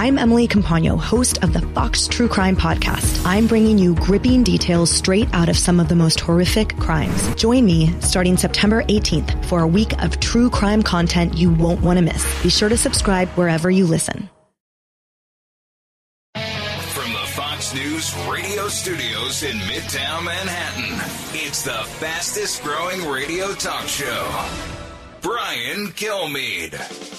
I'm Emily Campagno, host of the Fox True Crime Podcast. I'm bringing you gripping details straight out of some of the most horrific crimes. Join me starting September 18th for a week of true crime content you won't want to miss. Be sure to subscribe wherever you listen. From the Fox News radio studios in Midtown Manhattan, it's the fastest growing radio talk show. Brian Kilmeade.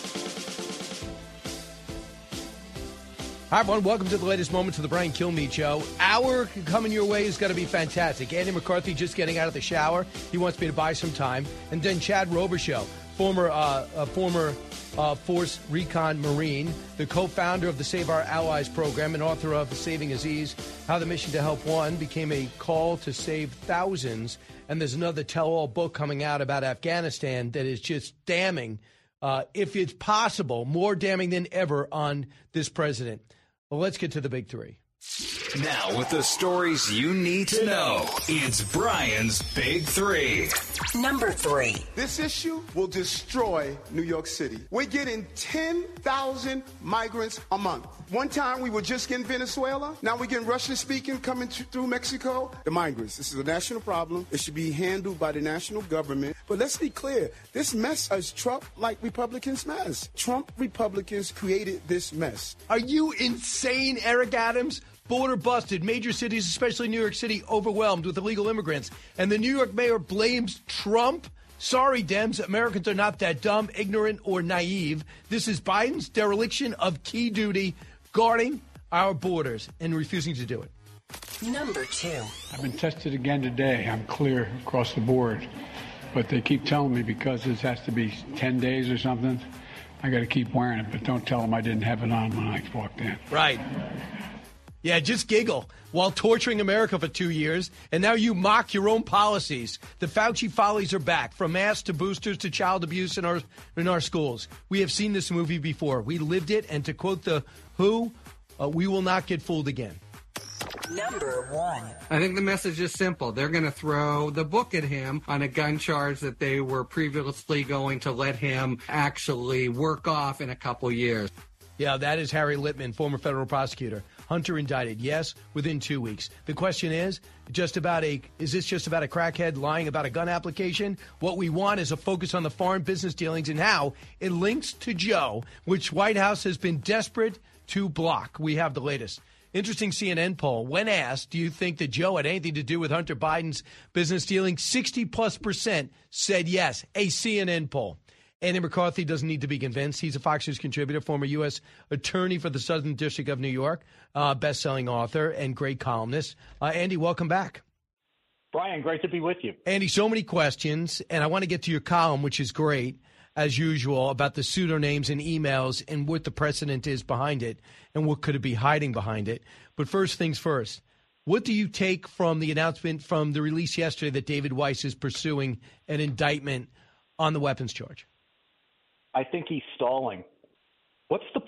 Hi, everyone. Welcome to the latest moments of the Brian Kilmeade Show. Hour coming your way is going to be fantastic. Andy McCarthy just getting out of the shower. He wants me to buy some time. And then Chad Robichaux, former Force Recon Marine, the co-founder of the Save Our Allies program and author of Saving Aziz, How the Mission to Help One became a call to save thousands. And there's another tell-all book coming out about Afghanistan that is just damning, if it's possible, more damning than ever on this president. Well, let's get to the big three. Now, with the stories you need to know, it's Brian's Big Three. Number 3. This issue will destroy New York City. We're getting 10,000 migrants a month. One time we were just getting Venezuela. Now we're getting Russian-speaking coming through Mexico. The migrants, this is a national problem. It should be handled by the national government. But let's be clear. This mess is Trump-like Republicans' mess. Trump Republicans created this mess. Are you insane, Eric Adams? Border busted, major cities, especially New York City, overwhelmed with illegal immigrants. And the New York mayor blames Trump? Sorry, Dems, Americans are not that dumb, ignorant, or naive. This is Biden's dereliction of key duty, guarding our borders and refusing to do it. Number 2. I've been tested again today. I'm clear across the board. But they keep telling me because this has to be 10 days or something, I got to keep wearing it. But don't tell them I didn't have it on when I walked in. Right. Yeah, just giggle while torturing America for 2 years, and now you mock your own policies. The Fauci follies are back, from masks to boosters to child abuse in our schools. We have seen this movie before. We lived it, and to quote the WHO, we will not get fooled again. Number 1. I think the message is simple. They're going to throw the book at him on a gun charge that they were previously going to let him actually work off in a couple years. Yeah, that is Harry Litman, former federal prosecutor. Hunter indicted, yes, within 2 weeks. The question is this just about a crackhead lying about a gun application? What we want is a focus on the foreign business dealings and how it links to Joe, which White House has been desperate to block. We have the latest. Interesting CNN poll. When asked, do you think that Joe had anything to do with Hunter Biden's business dealing, 60+% said yes. A CNN poll. Andy McCarthy doesn't need to be convinced. He's a Fox News contributor, former U.S. attorney for the Southern District of New York, best-selling author and great columnist. Andy, welcome back. Brian, great to be with you. Andy, so many questions, and I want to get to your column, which is great, as usual, about the pseudonames and emails and what the precedent is behind it and what could it be hiding behind it. But first things first, what do you take from the announcement from the release yesterday that David Weiss is pursuing an indictment on the weapons charge? I think he's stalling. What is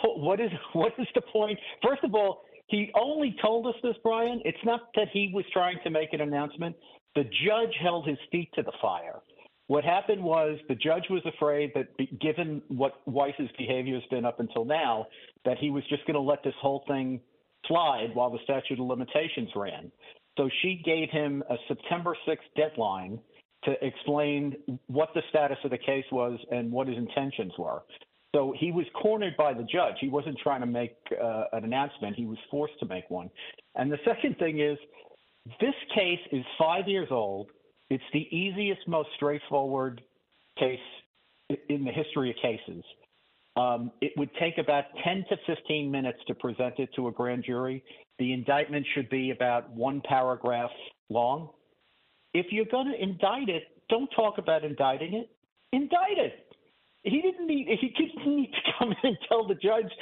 the point? First of all, he only told us this, Brian. It's not that he was trying to make an announcement. The judge held his feet to the fire. What happened was the judge was afraid that, given what Weiss's behavior has been up until now, that he was just going to let this whole thing slide while the statute of limitations ran. So she gave him a September 6th deadline to explain what the status of the case was and what his intentions were. So he was cornered by the judge. He wasn't trying to make an announcement. He was forced to make one. And the second thing is, this case is 5 years old. It's the easiest, most straightforward case in the history of cases. It would take about 10 to 15 minutes to present it to a grand jury. The indictment should be about one paragraph long. If you're going to indict it, don't talk about indicting it. Indict it. He didn't need to come in and tell the judge,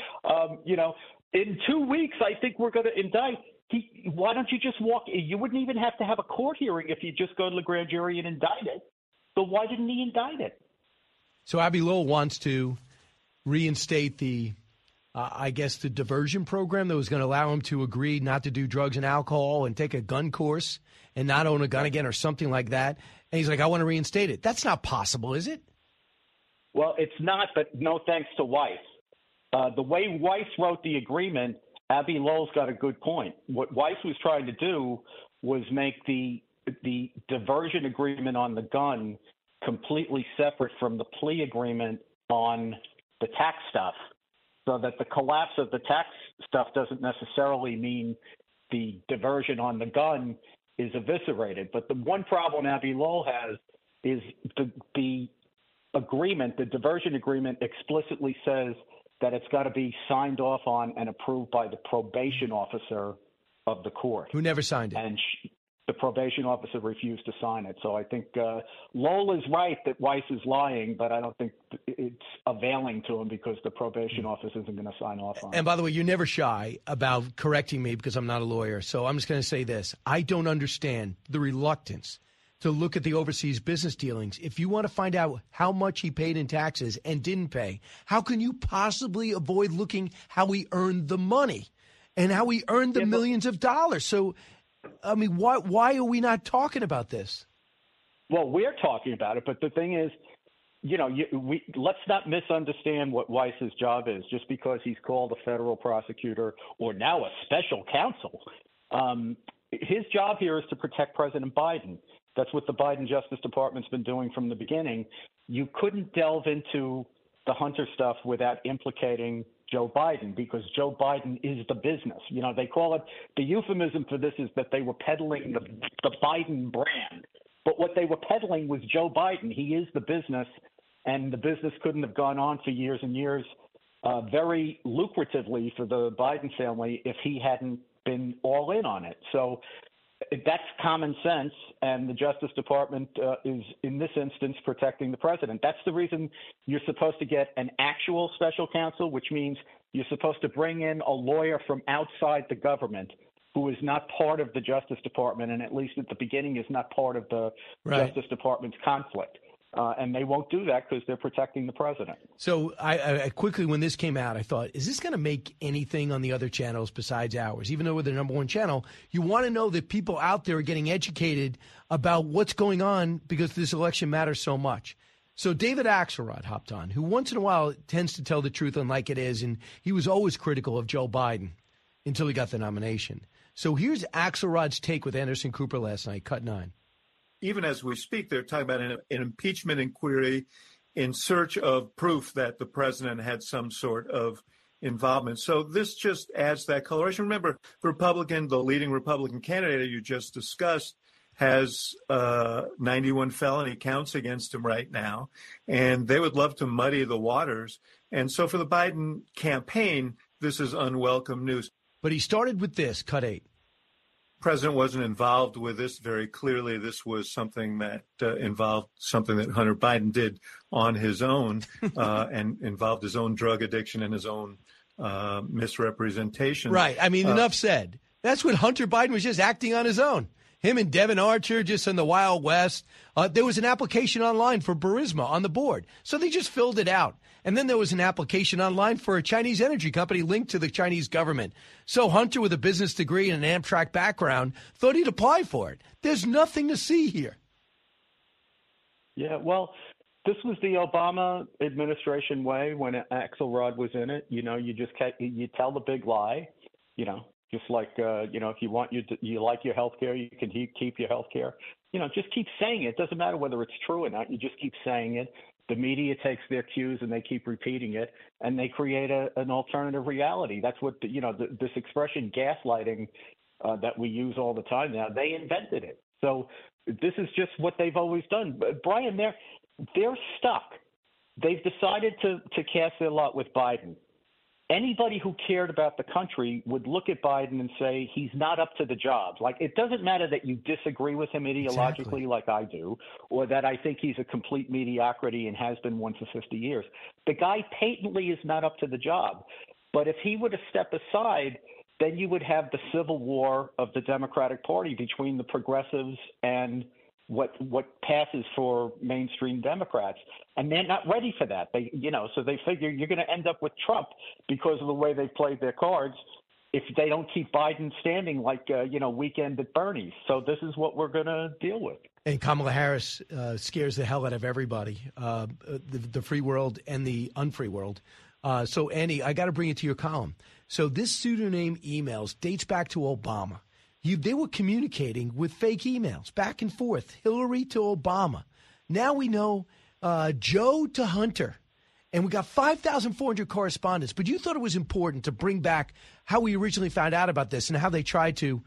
in 2 weeks, I think we're going to indict. Why don't you just walk? You wouldn't even have to have a court hearing if you just go to the grand jury and indict it. So why didn't he indict it? So Abbe Lowell wants to reinstate the diversion program that was going to allow him to agree not to do drugs and alcohol and take a gun course and not own a gun again or something like that. And he's like, I want to reinstate it. That's not possible, is it? Well, it's not, but no thanks to Weiss. The way Weiss wrote the agreement, Abbe Lowell's got a good point. What Weiss was trying to do was make the diversion agreement on the gun completely separate from the plea agreement on the tax stuff, so that the collapse of the tax stuff doesn't necessarily mean the diversion on the gun is eviscerated. But the one problem Abbe Lowell has is the agreement, the diversion agreement, explicitly says that it's got to be signed off on and approved by the probation officer of the court. Who never signed it. And the probation officer refused to sign it. So I think Lowell is right that Weiss is lying, but I don't think it's availing to him because the probation officer isn't going to sign off on it. And by the way, you're never shy about correcting me because I'm not a lawyer. So I'm just going to say this. I don't understand the reluctance to look at the overseas business dealings. If you want to find out how much he paid in taxes and didn't pay, how can you possibly avoid looking how he earned the money and how he earned the millions of dollars? So, I mean, why are we not talking about this? Well, we're talking about it, but the thing is, let's not misunderstand what Weiss's job is. Just because he's called a federal prosecutor or now a special counsel, his job here is to protect President Biden. That's what the Biden Justice Department's been doing from the beginning. You couldn't delve into the Hunter stuff without implicating Joe Biden, because Joe Biden is the business. They call it, the euphemism for this is that they were peddling the Biden brand. But what they were peddling was Joe Biden. He is the business, and the business couldn't have gone on for years and years very lucratively for the Biden family if he hadn't been all in on it. So that's common sense, and the Justice Department is, in this instance, protecting the president. That's the reason you're supposed to get an actual special counsel, which means you're supposed to bring in a lawyer from outside the government who is not part of the Justice Department, and at least at the beginning is not part of the Justice Department's conflict. And they won't do that because they're protecting the president. So I quickly, when this came out, I thought, is this going to make anything on the other channels besides ours? Even though we're the number one channel, you want to know that people out there are getting educated about what's going on because this election matters so much. So David Axelrod hopped on, who once in a while tends to tell the truth unlike it is, and he was always critical of Joe Biden until he got the nomination. So here's Axelrod's take with Anderson Cooper last night, Cut 9. Even as we speak, they're talking about an impeachment inquiry in search of proof that the president had some sort of involvement. So this just adds that coloration. Remember, the leading Republican candidate you just discussed, has 91 felony counts against him right now, and they would love to muddy the waters. And so for the Biden campaign, this is unwelcome news. But he started with this, Cut 8. President wasn't involved with this very clearly. This was something that involved something that Hunter Biden did on his own and involved his own drug addiction and his own misrepresentation. Right. I mean, enough said. That's what Hunter Biden was just acting on his own. Him and Devin Archer just in the Wild West. There was an application online for Burisma on the board. So they just filled it out. And then there was an application online for a Chinese energy company linked to the Chinese government. So Hunter, with a business degree and an Amtrak background, thought he'd apply for it. There's nothing to see here. Yeah, well, this was the Obama administration way when Axelrod was in it. You tell the big lie, just like, if you like your health care, you can keep your health care. Just keep saying it. It doesn't matter whether it's true or not. You just keep saying it. The media takes their cues and they keep repeating it, and they create an alternative reality. That's what, this expression gaslighting that we use all the time now, they invented it. So this is just what they've always done. But Brian, they're stuck. They've decided to cast their lot with Biden. Anybody who cared about the country would look at Biden and say he's not up to the job. Like, it doesn't matter that you disagree with him ideologically like I do, or that I think he's a complete mediocrity and has been one for 50 years. The guy patently is not up to the job. But if he were to step aside, then you would have the civil war of the Democratic Party between the progressives and what passes for mainstream Democrats. And they're not ready for that. So they figure you're going to end up with Trump because of the way they played their cards if they don't keep Biden standing like, weekend at Bernie's. So this is what we're going to deal with. And Kamala Harris scares the hell out of everybody, the free world and the unfree world, So, Andy, I got to bring it to your column. So this pseudonym emails dates back to Obama. They were communicating with fake emails back and forth, Hillary to Obama. Now we know Joe to Hunter. And we got 5,400 correspondents. But you thought it was important to bring back how we originally found out about this and how they tried to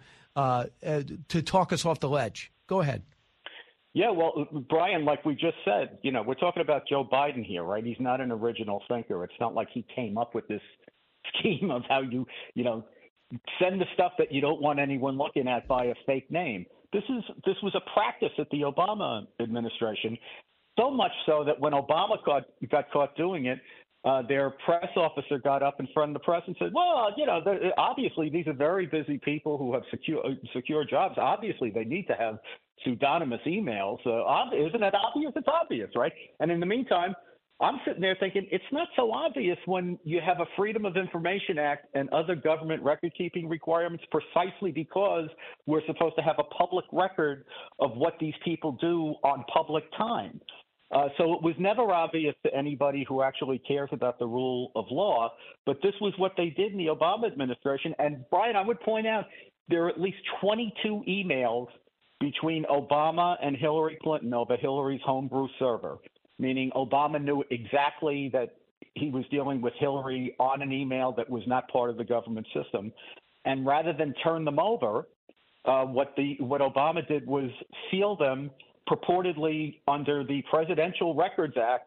talk us off the ledge. Go ahead. Yeah, well, Brian, like we just said, we're talking about Joe Biden here, right? He's not an original thinker. It's not like he came up with this scheme of how you send the stuff that you don't want anyone looking at by a fake name. This was a practice at the Obama administration. So much so that when Obama got caught doing it, their press officer got up in front of the press and said, well, obviously these are very busy people who have secure jobs. Obviously they need to have pseudonymous emails. Isn't it obvious? It's obvious, right? And in the meantime, I'm sitting there thinking it's not so obvious when you have a Freedom of Information Act and other government record-keeping requirements precisely because we're supposed to have a public record of what these people do on public time. So it was never obvious to anybody who actually cares about the rule of law, but this was what they did in the Obama administration. And, Brian, I would point out there are at least 22 emails between Obama and Hillary Clinton over Hillary's homebrew server, meaning Obama knew exactly that he was dealing with Hillary on an email that was not part of the government system. And rather than turn them over, what Obama did was seal them purportedly under the Presidential Records Act,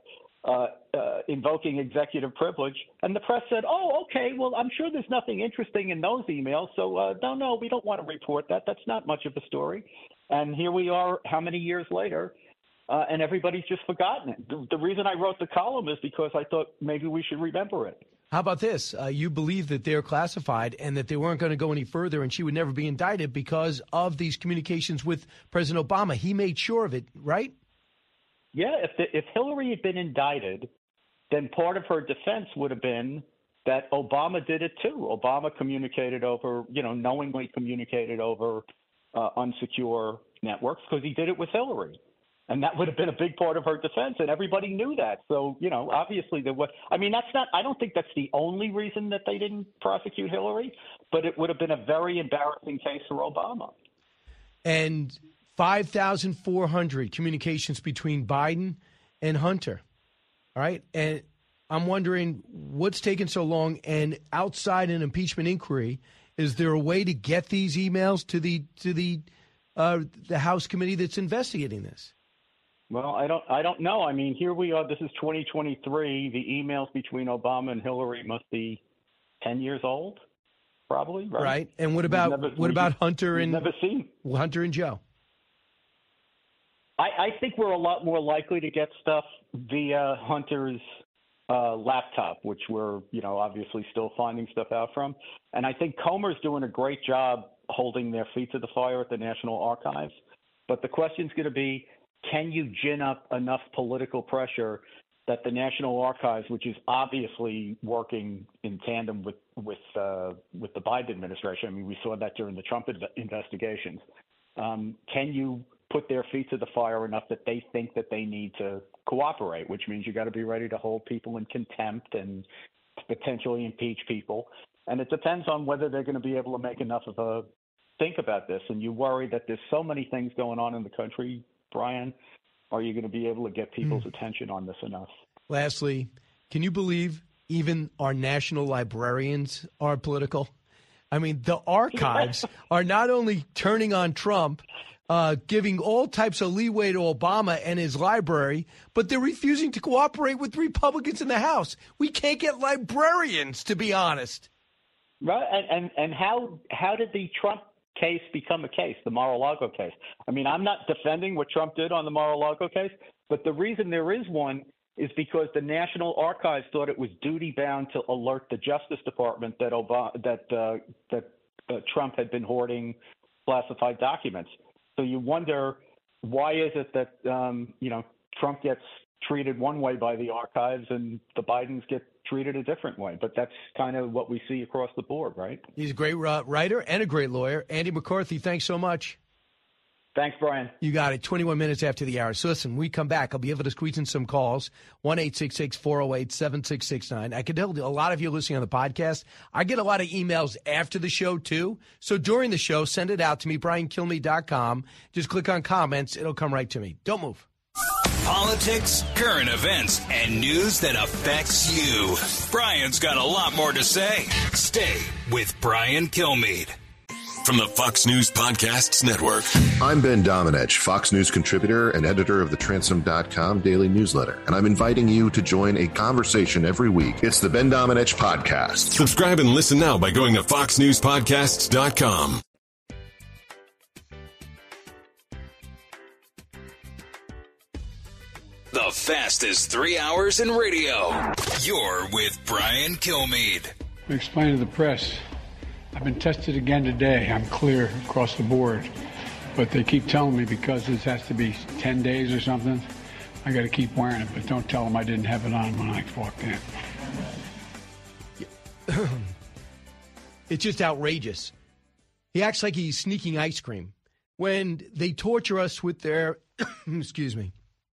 invoking executive privilege. And the press said, oh, okay, well, I'm sure there's nothing interesting in those emails. So, no, we don't want to report that. That's not much of a story. And here we are, how many years later, and everybody's just forgotten it. The reason I wrote the column is because I thought maybe we should remember it. How about this? You believe that they're classified and that they weren't going to go any further and she would never be indicted because of these communications with President Obama. He made sure of it, right? Yeah, if Hillary had been indicted, then part of her defense would have been that Obama did it too. Obama communicated over, knowingly communicated over unsecure networks because he did it with Hillary. And that would have been a big part of her defense, and everybody knew that. So, obviously there was. I mean, I don't think that's the only reason that they didn't prosecute Hillary, but it would have been a very embarrassing case for Obama. And 5,400 communications between Biden and Hunter. All right. And I'm wondering what's taken so long, and outside an impeachment inquiry, is there a way to get these emails to the House committee that's investigating this? Well, I don't know. I mean, here we are. This is 2023. The emails between Obama and Hillary must be 10 years old, probably. Right. And what about Hunter and never seen Hunter and Joe? I think we're a lot more likely to get stuff via Hunter's laptop, which we're obviously still finding stuff out from. And I think Comer's doing a great job holding their feet to the fire at the National Archives. But the question's going to be, can you gin up enough political pressure that the National Archives, which is obviously working in tandem with the Biden administration, I mean, we saw that during the Trump investigations, can you put their feet to the fire enough that they think that they need to cooperate, which means you got to be ready to hold people in contempt and potentially impeach people. And it depends on whether they're going to be able to make enough of a think about this. And you worry that there's so many things going on in the country, Brian, are you going to be able to get people's attention on this enough? Lastly, can you believe even our national librarians are political? I mean, the archives are not only turning on Trump, giving all types of leeway to Obama and his library, but they're refusing to cooperate with Republicans in the House. We can't get librarians, to be honest. Right, and how did the Trump case become a case, the Mar-a-Lago case? I mean, I'm not defending what Trump did on the Mar-a-Lago case, but the reason there is one is because the National Archives thought it was duty-bound to alert the Justice Department that Trump had been hoarding classified documents. So you wonder, why is it that Trump gets treated one way by the archives and the Bidens get treated a different way? But that's kind of what we see across the board, right? He's a great writer and a great lawyer. Andy McCarthy, thanks so much. Thanks, Brian. You got it. 21 minutes after the hour. So listen, we come back. I'll be able to squeeze in some calls. 1-866-408-7669. I can tell a lot of you listening on the podcast, I get a lot of emails after the show, too. So during the show, send it out to me, BrianKilmeade.com. Just click on comments. It'll come right to me. Don't move. Politics, current events, and news that affects you. Brian's got a lot more to say. Stay with Brian Kilmeade. From the Fox News Podcasts Network. I'm Ben Domenech, Fox News contributor and editor of the Transom.com daily newsletter, and I'm inviting you to join a conversation every week. It's the Ben Domenech Podcast. Subscribe and listen now by going to foxnewspodcasts.com. The fastest 3 hours in radio. You're with Brian Kilmeade. I'm explaining to the press, I've been tested again today. I'm clear across the board. But they keep telling me because this has to be 10 days or something, I got to keep wearing it. But don't tell them I didn't have it on when I walked in. It's just outrageous. He acts like he's sneaking ice cream. When they torture us with their, excuse me,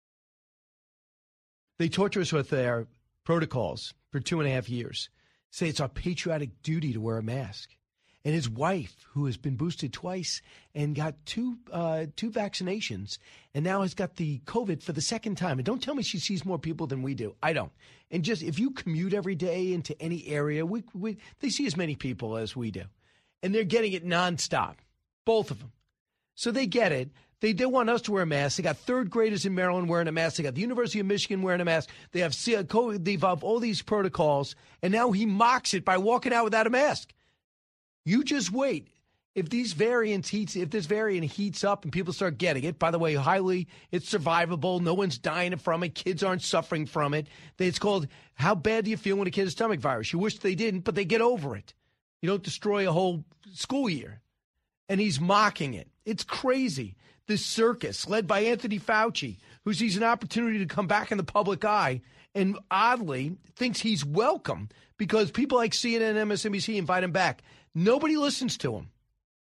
they torture us with their protocols for 2.5 years. Say it's our patriotic duty to wear a mask. And his wife, who has been boosted twice and got two vaccinations, and now has got the COVID for the second time. And don't tell me she sees more people than we do. I don't. And just if you commute every day into any area, they see as many people as we do. And they're getting it nonstop, both of them. So they get it. They want us to wear a mask. They got third graders in Maryland wearing a mask. They got the University of Michigan wearing a mask. They have all these protocols, and now he mocks it by walking out without a mask. You just wait. If this variant heats up and people start getting it, by the way, it's survivable. No one's dying from it. Kids aren't suffering from it. It's called, how bad do you feel when a kid has stomach virus? You wish they didn't, but they get over it. You don't destroy a whole school year. And he's mocking it. It's crazy. This circus led by Anthony Fauci, who sees an opportunity to come back in the public eye and oddly thinks he's welcome because people like CNN and MSNBC invite him back. Nobody listens to him.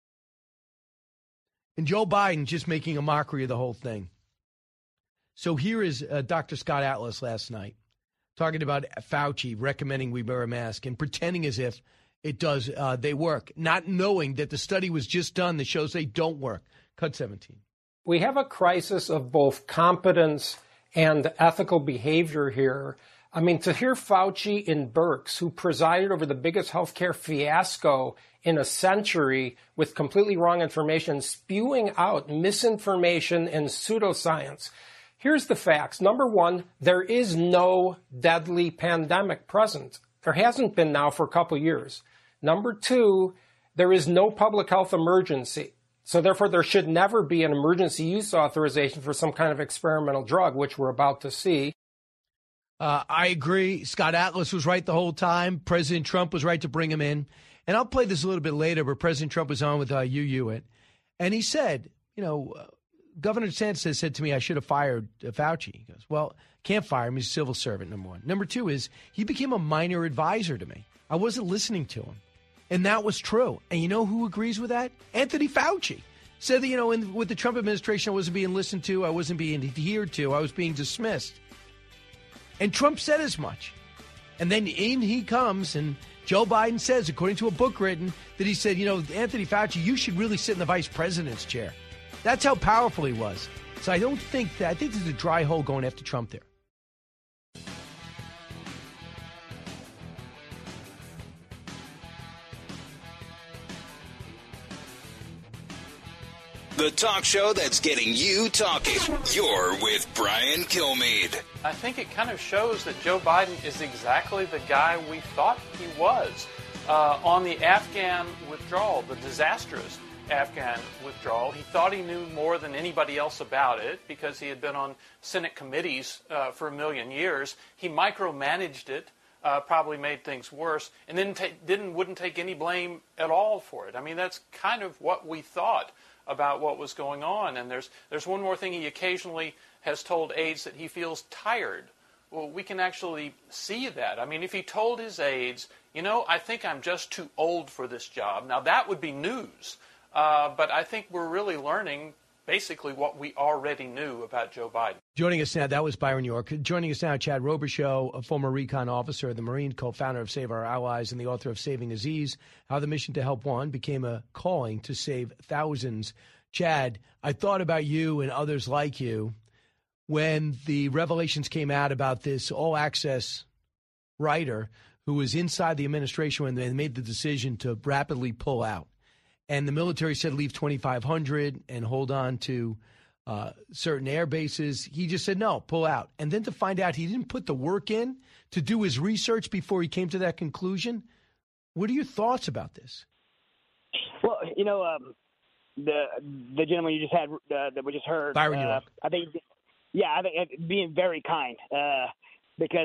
And Joe Biden just making a mockery of the whole thing. So here is Dr. Scott Atlas last night talking about Fauci recommending we wear a mask and pretending as if they work, not knowing that the study was just done that shows they don't work. Cut 17. We have a crisis of both competence and ethical behavior here. I mean, to hear Fauci and Birx, who presided over the biggest healthcare fiasco in a century with completely wrong information, spewing out misinformation and pseudoscience. Here's the facts. Number one, there is no deadly pandemic present. There hasn't been now for a couple years. Number two, there is no public health emergency. So therefore, there should never be an emergency use authorization for some kind of experimental drug, which we're about to see. I agree. Scott Atlas was right the whole time. President Trump was right to bring him in. And I'll play this a little bit later, but President Trump was on with Hugh Hewitt. And he said, Governor DeSantis said to me, I should have fired Fauci. He goes, well, can't fire him. He's a civil servant, number one. Number two is he became a minor advisor to me. I wasn't listening to him. And that was true. And you know who agrees with that? Anthony Fauci. Said that, with the Trump administration, I wasn't being listened to. I wasn't being adhered to. I was being dismissed. And Trump said as much. And then in he comes, and Joe Biden says, according to a book written, that he said, Anthony Fauci, you should really sit in the vice president's chair. That's how powerful he was. So I think there's a dry hole going after Trump there. The talk show that's getting you talking. You're with Brian Kilmeade. I think it kind of shows that Joe Biden is exactly the guy we thought he was. On the Afghan withdrawal, the disastrous Afghan withdrawal, he thought he knew more than anybody else about it because he had been on Senate committees for a million years. He micromanaged it, probably made things worse, and then wouldn't take any blame at all for it. I mean, that's kind of what we thought about what was going on. And there's one more thing. He occasionally has told aides that he feels tired. Well, we can actually see that. I mean, if he told his aides, I think I'm just too old for this job, now that would be news. But I think we're really learning basically what we already knew about Joe Biden. Joining us now, that was Byron York. Joining us now, Chad Robichaux, a former recon officer of the Marine, co-founder of Save Our Allies and the author of Saving Aziz, How the Mission to Help One Became a Calling to Save Thousands. Chad, I thought about you and others like you when the revelations came out about this all-access writer who was inside the administration when they made the decision to rapidly pull out. And the military said leave 2,500 and hold on to certain air bases. He just said, no, pull out. And then to find out he didn't put the work in to do his research before he came to that conclusion. What are your thoughts about this? Well, the gentleman you just had that we just heard, Byron York. I think being very kind because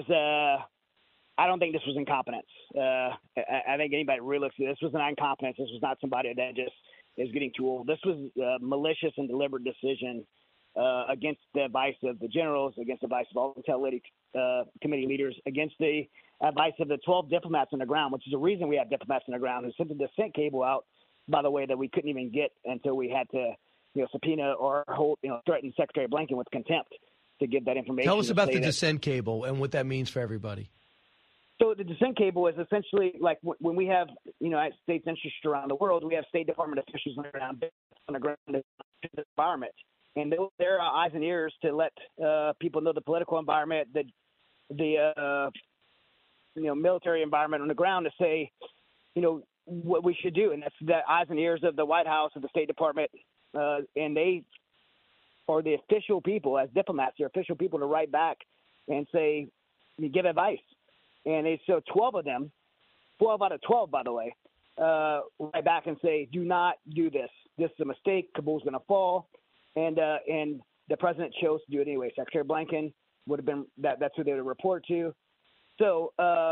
I don't think this was incompetence. I think anybody really looks at this was not incompetence. This was not somebody that just is getting too old. This was a malicious and deliberate decision against the advice of the generals, against the advice of all the intel committee leaders, against the advice of the 12 diplomats on the ground, which is the reason we have diplomats on the ground who sent the dissent cable out, by the way, that we couldn't even get until we had to subpoena or threaten Secretary Blinken with contempt to give that information. Tell us about the dissent cable and what that means for everybody. So the dissent cable is essentially like when we have United States interests around the world, we have State Department officials on the ground in the environment. And they're eyes and ears to let people know the political environment, the military environment on the ground to say, what we should do. And that's the eyes and ears of the White House, of the State Department. And they are the official people, as diplomats, they're official people to write back and say, give advice. And so 12 of them, 12 out of 12, by the way, write back and say, do not do this. This is a mistake. Kabul's going to fall. And the president chose to do it anyway. Secretary Blinken would have been that's who they would report to. So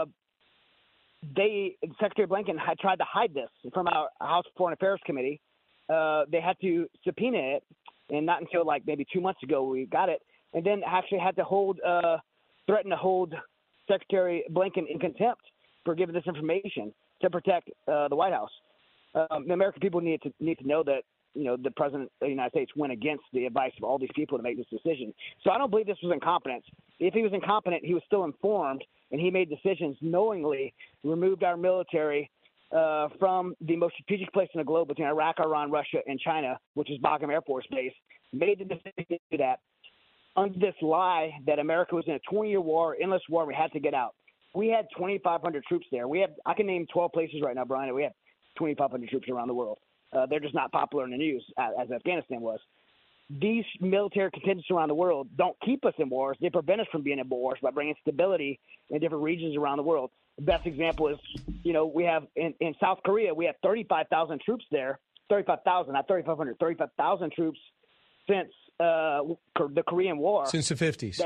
Secretary Blinken had tried to hide this from our House Foreign Affairs Committee. They had to subpoena it, and not until maybe 2 months ago we got it, and then actually had to threaten to hold Secretary Blinken in contempt for giving this information to protect the White House. The American people need to know that the president of the United States went against the advice of all these people to make this decision. So I don't believe this was incompetence. If he was incompetent, he was still informed, and he made decisions knowingly, removed our military from the most strategic place in the globe between Iraq, Iran, Russia, and China, which is Bagram Air Force Base, made the decision to do that under this lie that America was in a 20-year war, endless war, we had to get out. We had 2,500 troops there. I can name 12 places right now, Brian, we have 2,500 troops around the world. They're just not popular in the news, as Afghanistan was. These military contingents around the world don't keep us in wars. They prevent us from being in wars by bringing stability in different regions around the world. The best example is, we have in South Korea, we have 35,000 troops there. 35,000, not 3,500, 35,000 troops since the Korean War. Since the 50s.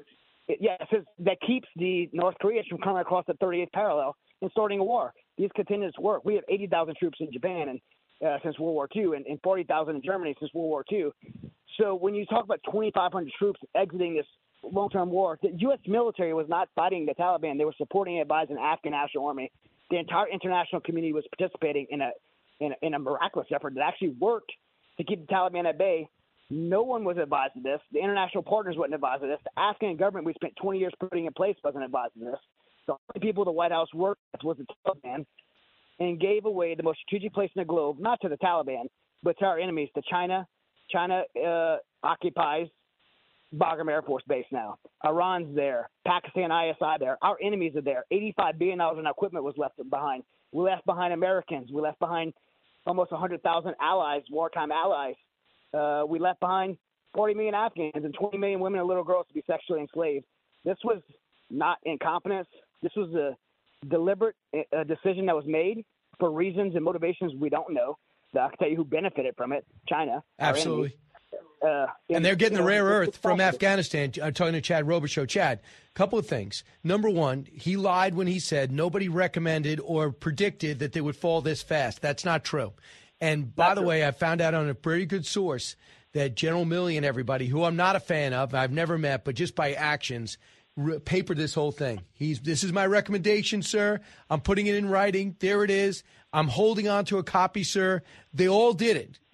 That keeps the North Koreans from coming across the 38th parallel and starting a war. These contingents work. We have 80,000 troops in Japan and since World War II and 40,000 in Germany since World War II. So when you talk about 2,500 troops exiting this long-term war, the U.S. military was not fighting the Taliban. They were supporting and advising the Afghan National Army. The entire international community was participating in a miraculous effort that actually worked to keep the Taliban at bay. No one was advised of this. The international partners wasn't advised of this. The Afghan government we spent 20 years putting in place wasn't advised of this. The only people the White House worked with was the Taliban and gave away the most strategic place in the globe, not to the Taliban, but to our enemies, to China. China occupies Bagram Air Force Base now. Iran's there. Pakistan ISI there. Our enemies are there. $85 billion in equipment was left behind. We left behind Americans. We left behind almost 100,000 allies, wartime allies. We left behind 40 million Afghans and 20 million women and little girls to be sexually enslaved. This was not incompetence. This was a deliberate decision that was made for reasons and motivations we don't know. I can tell you who benefited from it, China. Absolutely. And they're getting the rare earth from Afghanistan. I'm talking to Chad Robichaux. Chad, a couple of things. Number one, he lied when he said nobody recommended or predicted that they would fall this fast. That's not true. And by the way, I found out on a pretty good source that General Milley and everybody, who I'm not a fan of, I've never met, but just by actions, papered this whole thing. This is my recommendation, sir. I'm putting it in writing. There it is. I'm holding on to a copy, sir. They all did it.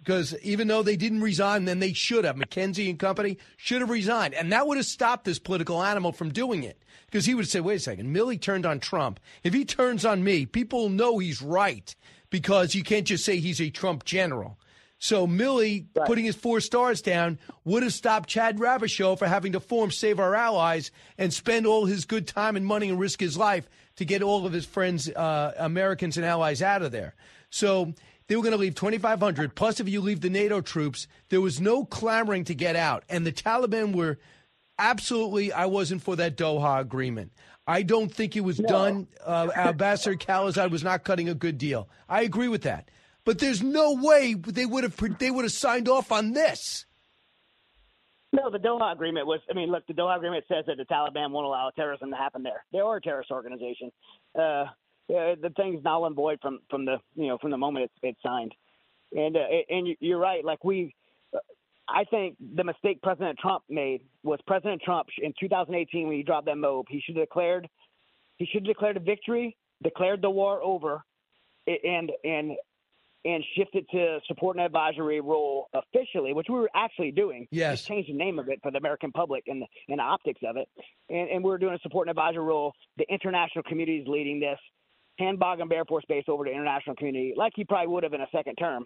because even though they didn't resign, then they should have. McKenzie and company should have resigned. And that would have stopped this political animal from doing it. Because he would say, wait a second, Milley turned on Trump. If he turns on me, people know he's right because you can't just say he's a Trump general. So Milley putting his 4 stars down would have stopped Chad Ravachol for having to form Save Our Allies and spend all his good time and money and risk his life to get all of his friends, Americans and allies out of there. So they were going to leave 2,500. Plus, if you leave the NATO troops, there was no clamoring to get out. And the Taliban were absolutely, I wasn't for that Doha agreement. I don't think it was done. Ambassador Khalilzad was not cutting a good deal. I agree with that. But there's no way they would have signed off on this. No, the Doha agreement was. I mean, look, the Doha agreement says that the Taliban won't allow terrorism to happen there. They are a terrorist organization. The thing's null and void from the moment it's signed. And you're right. Like I think the mistake President Trump made was President Trump in 2018 when he dropped that MOB. He should have declared a victory, declared the war over, and shifted to support and advisory role officially, which we were actually doing. Yes. Just changed the name of it for the American public and the optics of it. And we were doing a support and advisory role. The international community is leading this. Hand Bagram Air Force Base over to international community, like he probably would have in a second term.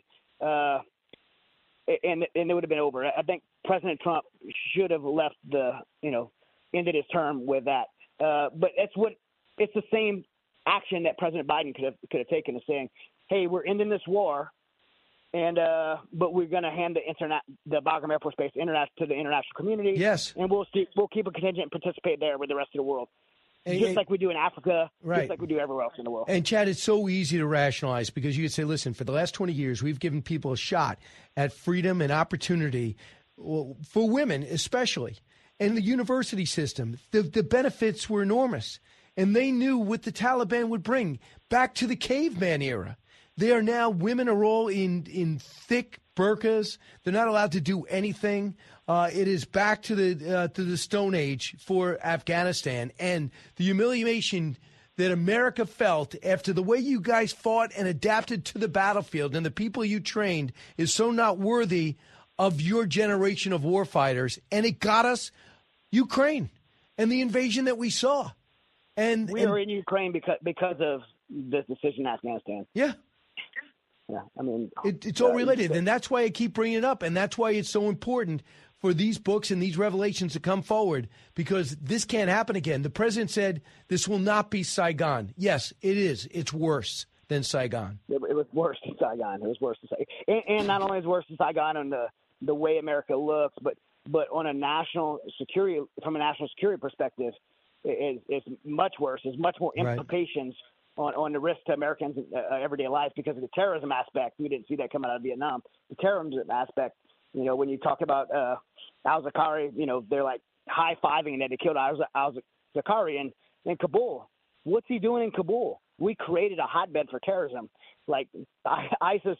And it would have been over. I think President Trump should have left ended his term with that. But it's the same action that President Biden could have taken, is saying, hey, we're ending this war, but we're going to hand the Bagram Air Force Base to the international community. Yes. And we'll keep a contingent and participate there with the rest of the world. Just like we do in Africa, just like we do everywhere else in the world. And, Chad, it's so easy to rationalize because you could say, listen, for the last 20 years, we've given people a shot at freedom and opportunity for women especially. And the university system, the benefits were enormous. And they knew what the Taliban would bring back to the caveman era. They are now, women are all in thick burqas. They're not allowed to do anything. It is back to the Stone Age for Afghanistan. And the humiliation that America felt after the way you guys fought and adapted to the battlefield and the people you trained is so not worthy of your generation of warfighters. And it got us Ukraine and the invasion that we saw. And we are in Ukraine because of this decision in Afghanistan. Yeah. Yeah, I mean, it's all related, and that's why I keep bringing it up, and that's why it's so important for these books and these revelations to come forward, because this can't happen again. The president said this will not be Saigon. Yes, it is. It's worse than Saigon. It was worse than Saigon. It was worse than Saigon. And not only is it worse than Saigon on the way America looks, but on a national security, from a national security perspective, it's much worse. There's much more implications on the risk to Americans' everyday life because of the terrorism aspect. We didn't see that coming out of Vietnam. The terrorism aspect, when you talk about al-Zakari, they're like high-fiving that they killed al-Zakari in Kabul. What's he doing in Kabul? We created a hotbed for terrorism. Like ISIS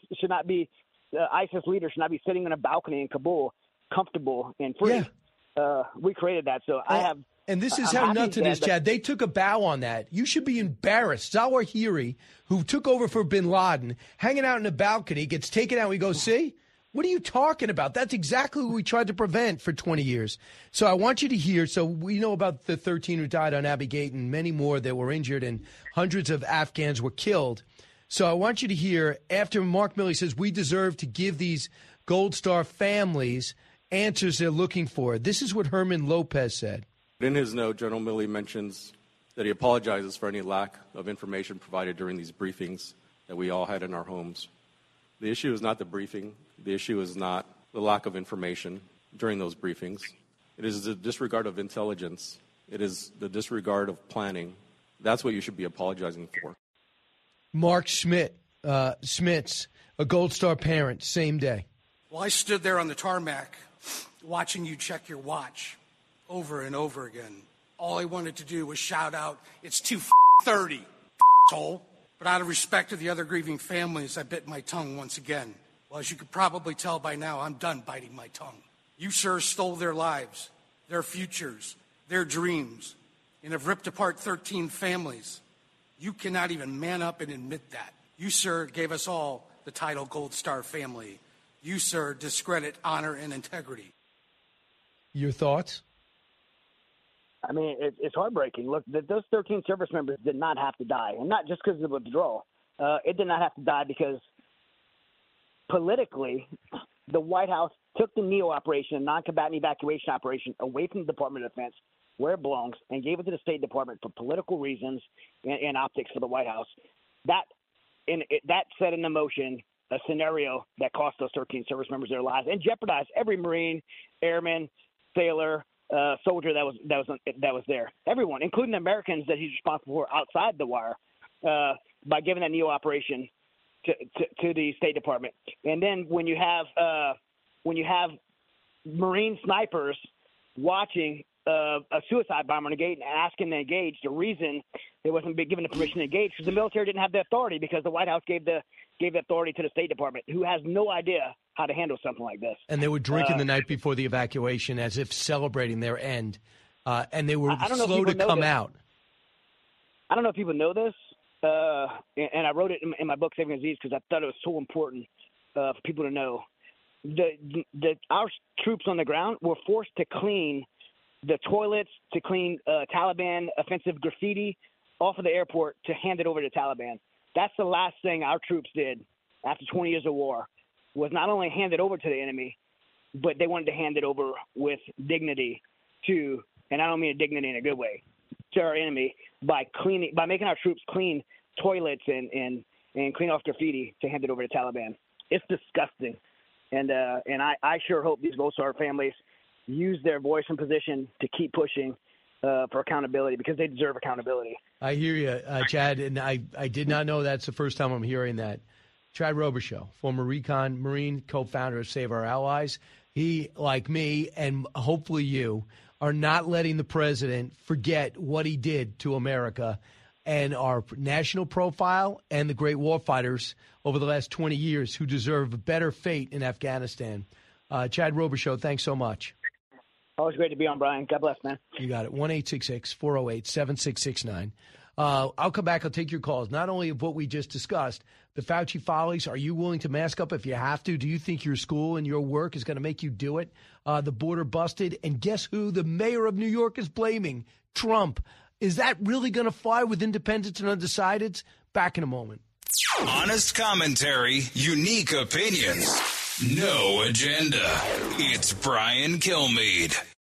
leaders should not be sitting on a balcony in Kabul, comfortable and free. Yeah. We created that. So And this is how nuts it is, Chad. They took a bow on that. You should be embarrassed. Zawahiri, who took over for bin Laden, hanging out in a balcony, gets taken out. We go, see? What are you talking about? That's exactly what we tried to prevent for 20 years. So I want you to hear. So we know about the 13 who died on Abbey Gate and many more that were injured, and hundreds of Afghans were killed. So I want you to hear, after Mark Milley says we deserve to give these Gold Star families answers they're looking for. This is what Herman Lopez said. In his note, General Milley mentions that he apologizes for any lack of information provided during these briefings that we all had in our homes. The issue is not the briefing. The issue is not the lack of information during those briefings. It is the disregard of intelligence. It is the disregard of planning. That's what you should be apologizing for. Mark Schmitz, a Gold Star parent, same day. Well, I stood there on the tarmac watching you check your watch over and over again. All I wanted to do was shout out, it's 2:30, asshole. But out of respect to the other grieving families, I bit my tongue once again. Well, as you could probably tell by now, I'm done biting my tongue. You, sir, stole their lives, their futures, their dreams, and have ripped apart 13 families. You cannot even man up and admit that. You, sir, gave us all the title Gold Star family. You, sir, discredit honor and integrity. Your thoughts? I mean, it's heartbreaking. Look, those 13 service members did not have to die, and not just because of the withdrawal. It did not have to die because politically, the White House took the NEO operation, a non-combatant evacuation operation, away from the Department of Defense, where it belongs, and gave it to the State Department for political reasons and optics for the White House. That set into motion a scenario that cost those 13 service members their lives and jeopardized every Marine, airman, sailor, soldier that was there. Everyone, including the Americans that he's responsible for outside the wire, by giving that NEO operation to the State Department. And then when you have Marine snipers watching a suicide bomber in the gate and asking to engage, the reason they wasn't given the permission to engage because the military didn't have the authority, because the White House gave the authority to the State Department, who has no idea how to handle something like this. And they were drinking the night before the evacuation as if celebrating their end, and they were slow to come out. I don't know if people know this, and I wrote it in my book, Saving Aziz, because I thought it was so important for people to know. Our troops on the ground were forced to clean the toilets, to clean Taliban offensive graffiti off of the airport to hand it over to Taliban. That's the last thing our troops did after 20 years of war, was not only hand it over to the enemy, but they wanted to hand it over with dignity to, and I don't mean dignity in a good way, to our enemy by making our troops clean toilets and clean off graffiti to hand it over to Taliban. It's disgusting. And I sure hope these Volsar families use their voice and position to keep pushing for accountability, because they deserve accountability. I hear you, Chad, and I did not know that's the first time I'm hearing that. Chad Robichaux, former Recon Marine, co-founder of Save Our Allies. He, like me, and hopefully you, are not letting the president forget what he did to America and our national profile and the great warfighters over the last 20 years who deserve a better fate in Afghanistan. Chad Robichaux, thanks so much. Always great to be on, Brian. God bless, man. You got it. 1-866-408-7669. I'll come back. I'll take your calls, not only of what we just discussed, the Fauci follies. Are you willing to mask up if you have to? Do you think your school and your work is going to make you do it? The border busted. And guess who the mayor of New York is blaming? Trump. Is that really going to fly with independents and undecideds? Back in a moment. Honest commentary, unique opinions, no agenda. It's Brian Kilmeade.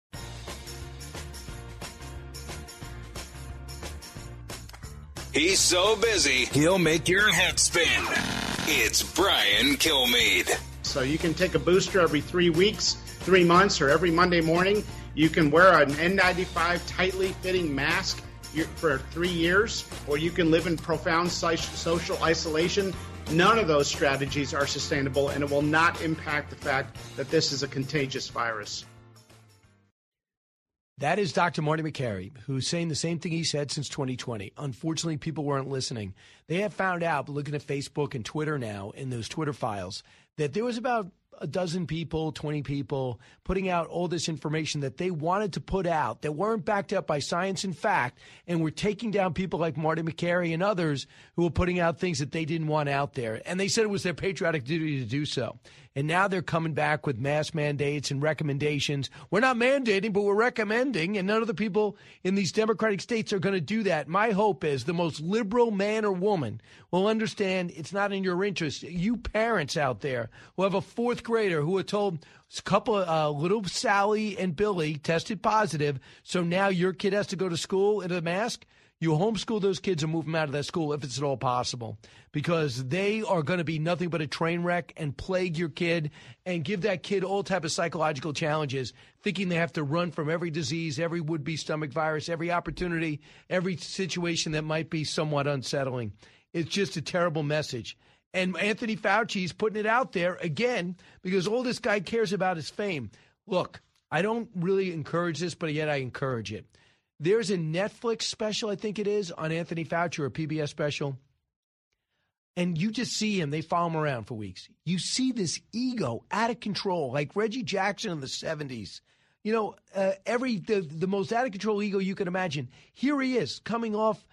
He's so busy, he'll make your head spin. It's Brian Kilmeade. So you can take a booster every 3 weeks, 3 months, or every Monday morning. You can wear an N95 tightly fitting mask for 3 years, or you can live in profound social isolation. None of those strategies are sustainable, and it will not impact the fact that this is a contagious virus. That is Dr. Marty Makary, who's saying the same thing he said since 2020. Unfortunately, people weren't listening. They have found out, looking at Facebook and Twitter now, in those Twitter files, that there was about a dozen people, 20 people, putting out all this information that they wanted to put out that weren't backed up by science and fact, and were taking down people like Marty Makary and others who were putting out things that they didn't want out there. And they said it was their patriotic duty to do so. And now they're coming back with mask mandates and recommendations. We're not mandating, but we're recommending, and none of the people in these Democratic states are going to do that. My hope is the most liberal man or woman will understand it's not in your interest. You parents out there who have a fourth grader who are told a couple of little Sally and Billy tested positive, so now your kid has to go to school in a mask. You homeschool those kids and move them out of that school if it's at all possible, because they are going to be nothing but a train wreck and plague your kid and give that kid all type of psychological challenges, thinking they have to run from every disease, every would-be stomach virus, every opportunity, every situation that might be somewhat unsettling. It's just a terrible message. And Anthony Fauci is putting it out there again because all this guy cares about is fame. Look, I don't really encourage this, but yet I encourage it. There's a Netflix special, I think it is, on Anthony Fauci, or a PBS special. And you just see him. They follow him around for weeks. You see this ego out of control, like Reggie Jackson in the 70s. You know, the most out of control ego you can imagine. Here he is, coming off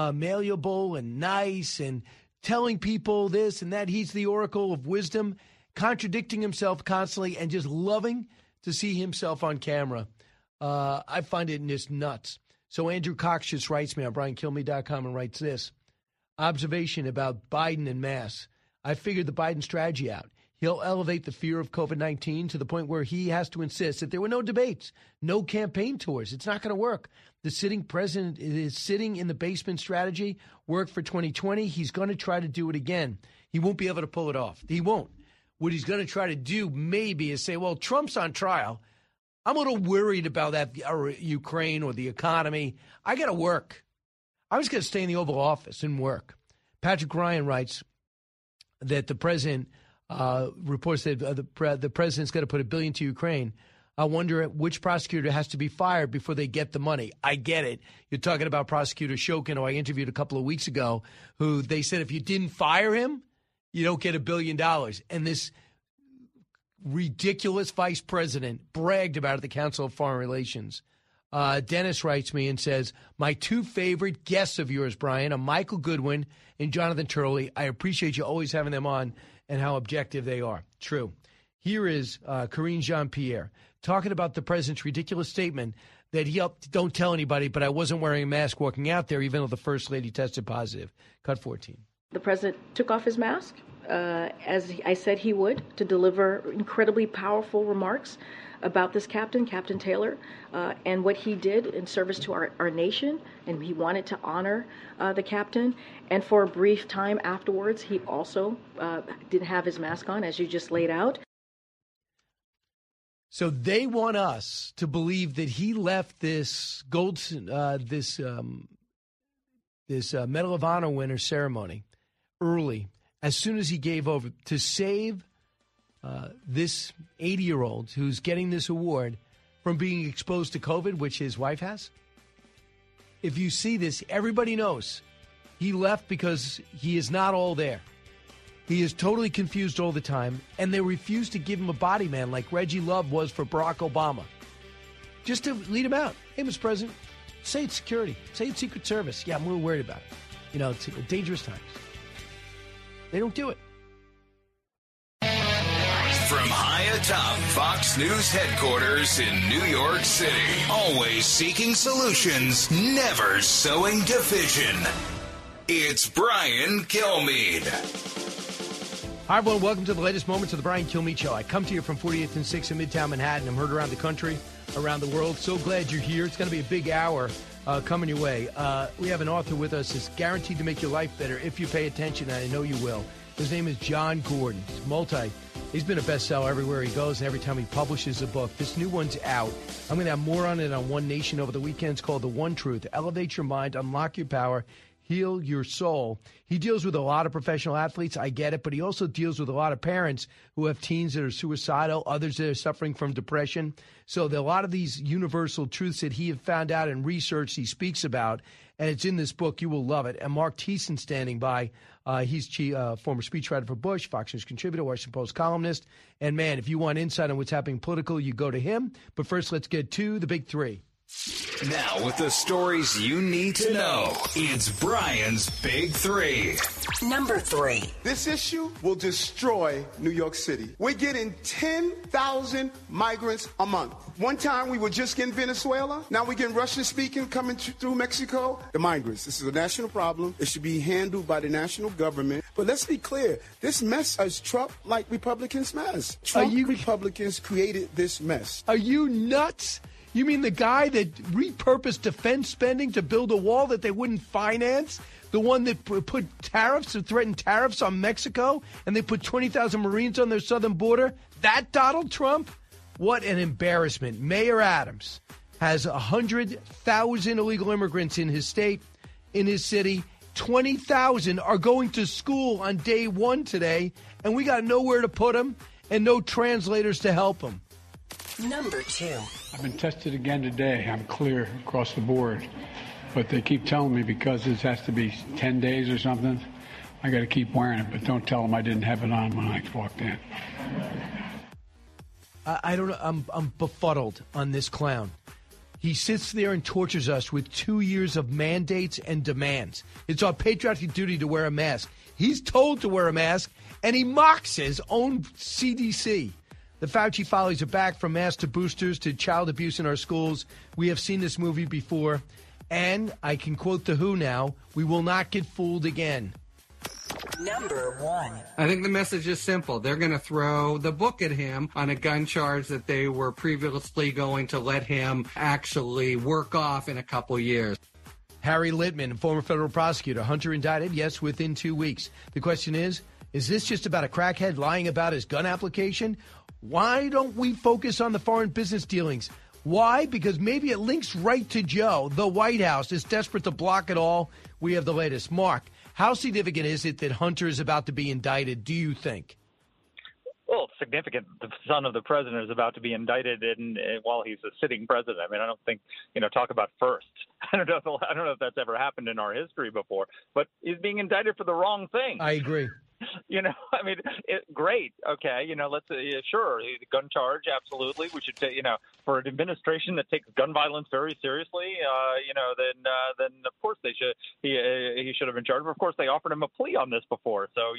malleable and nice and telling people this and that. He's the oracle of wisdom. contradicting himself constantly and just loving to see himself on camera. I find it just nuts. So Andrew Cox just writes me on BrianKilmeade.com and writes this. Observation about Biden and masks. I figured the Biden strategy out. He'll elevate the fear of COVID-19 to the point where he has to insist that there were no debates, no campaign tours. It's not going to work. The sitting president is sitting in the basement strategy, worked for 2020. He's going to try to do it again. He won't be able to pull it off. He won't. What he's going to try to do maybe is say, well, Trump's on trial. I'm a little worried about that, or Ukraine or the economy. I got to work. I was going to stay in the Oval Office and work. Patrick Ryan writes that the president reports that the president's going to put $1 billion to Ukraine. I wonder which prosecutor has to be fired before they get the money. I get it. You're talking about Prosecutor Shokin, who I interviewed a couple of weeks ago, who they said if you didn't fire him, you don't get $1 billion. And this ridiculous vice president bragged about it at the Council of Foreign Relations. Dennis writes me and says, my two favorite guests of yours, Brian, are Michael Goodwin and Jonathan Turley. I appreciate you always having them on and how objective they are. True. Here is Karine Jean-Pierre talking about the president's ridiculous statement that he don't tell anybody, but I wasn't wearing a mask walking out there, even though the first lady tested positive. Cut 14. The president took off his mask, as I said he would, to deliver incredibly powerful remarks about this captain, Captain Taylor, and what he did in service to our nation, and he wanted to honor the captain. And for a brief time afterwards, he also didn't have his mask on, as you just laid out. So they want us to believe that he left this Medal of Honor winner ceremony early, as soon as he gave over, to save this 80-year-old who's getting this award from being exposed to COVID, which his wife has. If you see this, everybody knows he left because he is not all there. He is totally confused all the time, and they refuse to give him a body man like Reggie Love was for Barack Obama, just to lead him out. Hey, Mr. President, say it's security. Say it's Secret Service. Yeah, I'm a little worried about it. You know, it's dangerous times. They don't do it. From high atop Fox News headquarters in New York City, always seeking solutions, never sowing division. It's Brian Kilmeade. Hi, everyone. Welcome to the latest moments of the Brian Kilmeade Show. I come to you from 48th and 6th in Midtown Manhattan. I'm heard around the country, around the world. So glad you're here. It's going to be a big hour coming your way. We have an author with us that's guaranteed to make your life better if you pay attention, and I know you will. His name is Jon Gordon. He's been a bestseller everywhere he goes and every time he publishes a book. This new one's out. I'm going to have more on it on One Nation over the weekend. It's called The One Truth. Elevate your mind, unlock your power, heal your soul. He deals with a lot of professional athletes. I get it. But he also deals with a lot of parents who have teens that are suicidal, others that are suffering from depression. So there are a lot of these universal truths that he had found out and research he speaks about. And it's in this book. You will love it. And Mark Thiessen standing by. He's former speechwriter for Bush, Fox News contributor, Washington Post columnist. And, man, if you want insight on what's happening political, you go to him. But first, let's get to the big three. Now, with the stories you need to know, it's Brian's Big Three. Number 3. This issue will destroy New York City. We're getting 10,000 migrants a month. One time we were just getting Venezuela. Now we're getting Russian-speaking coming through Mexico. The migrants. This is a national problem. It should be handled by the national government. But let's be clear. This mess is Trump like Republicans mess. Republicans created this mess. Are you nuts? You mean the guy that repurposed defense spending to build a wall that they wouldn't finance? The one that put tariffs or threatened tariffs on Mexico, and they put 20,000 Marines on their southern border? That Donald Trump? What an embarrassment. Mayor Adams has 100,000 illegal immigrants in his state, in his city. 20,000 are going to school on day one today, and we got nowhere to put them and no translators to help them. Number 2. I've been tested again today. I'm clear across the board. But they keep telling me because this has to be 10 days or something, I got to keep wearing it. But don't tell them I didn't have it on when I walked in. I don't know. I'm befuddled on this clown. He sits there and tortures us with 2 years of mandates and demands. It's our patriotic duty to wear a mask. He's told to wear a mask, and he mocks his own CDC. The Fauci follies are back, from masks to boosters to child abuse in our schools. We have seen this movie before, and I can quote The Who now, we will not get fooled again. Number 1. I think the message is simple. They're going to throw the book at him on a gun charge that they were previously going to let him actually work off in a couple years. Harry Litman, former federal prosecutor. Hunter indicted, yes, within 2 weeks. The question is this just about a crackhead lying about his gun application? Why don't we focus on the foreign business dealings? Why? Because maybe it links right to Joe. The White House is desperate to block it all. We have the latest. Mark, how significant is it that Hunter is about to be indicted, do you think? Well, it's significant. The son of the president is about to be indicted while he's a sitting president. I mean, I don't think, talk about first. I don't know if that's ever happened in our history before, but he's being indicted for the wrong thing. I agree. Great. Okay. Let's sure, gun charge. Absolutely. We should take, for an administration that takes gun violence very seriously, then of course he should have been charged. But of course they offered him a plea on this before. So,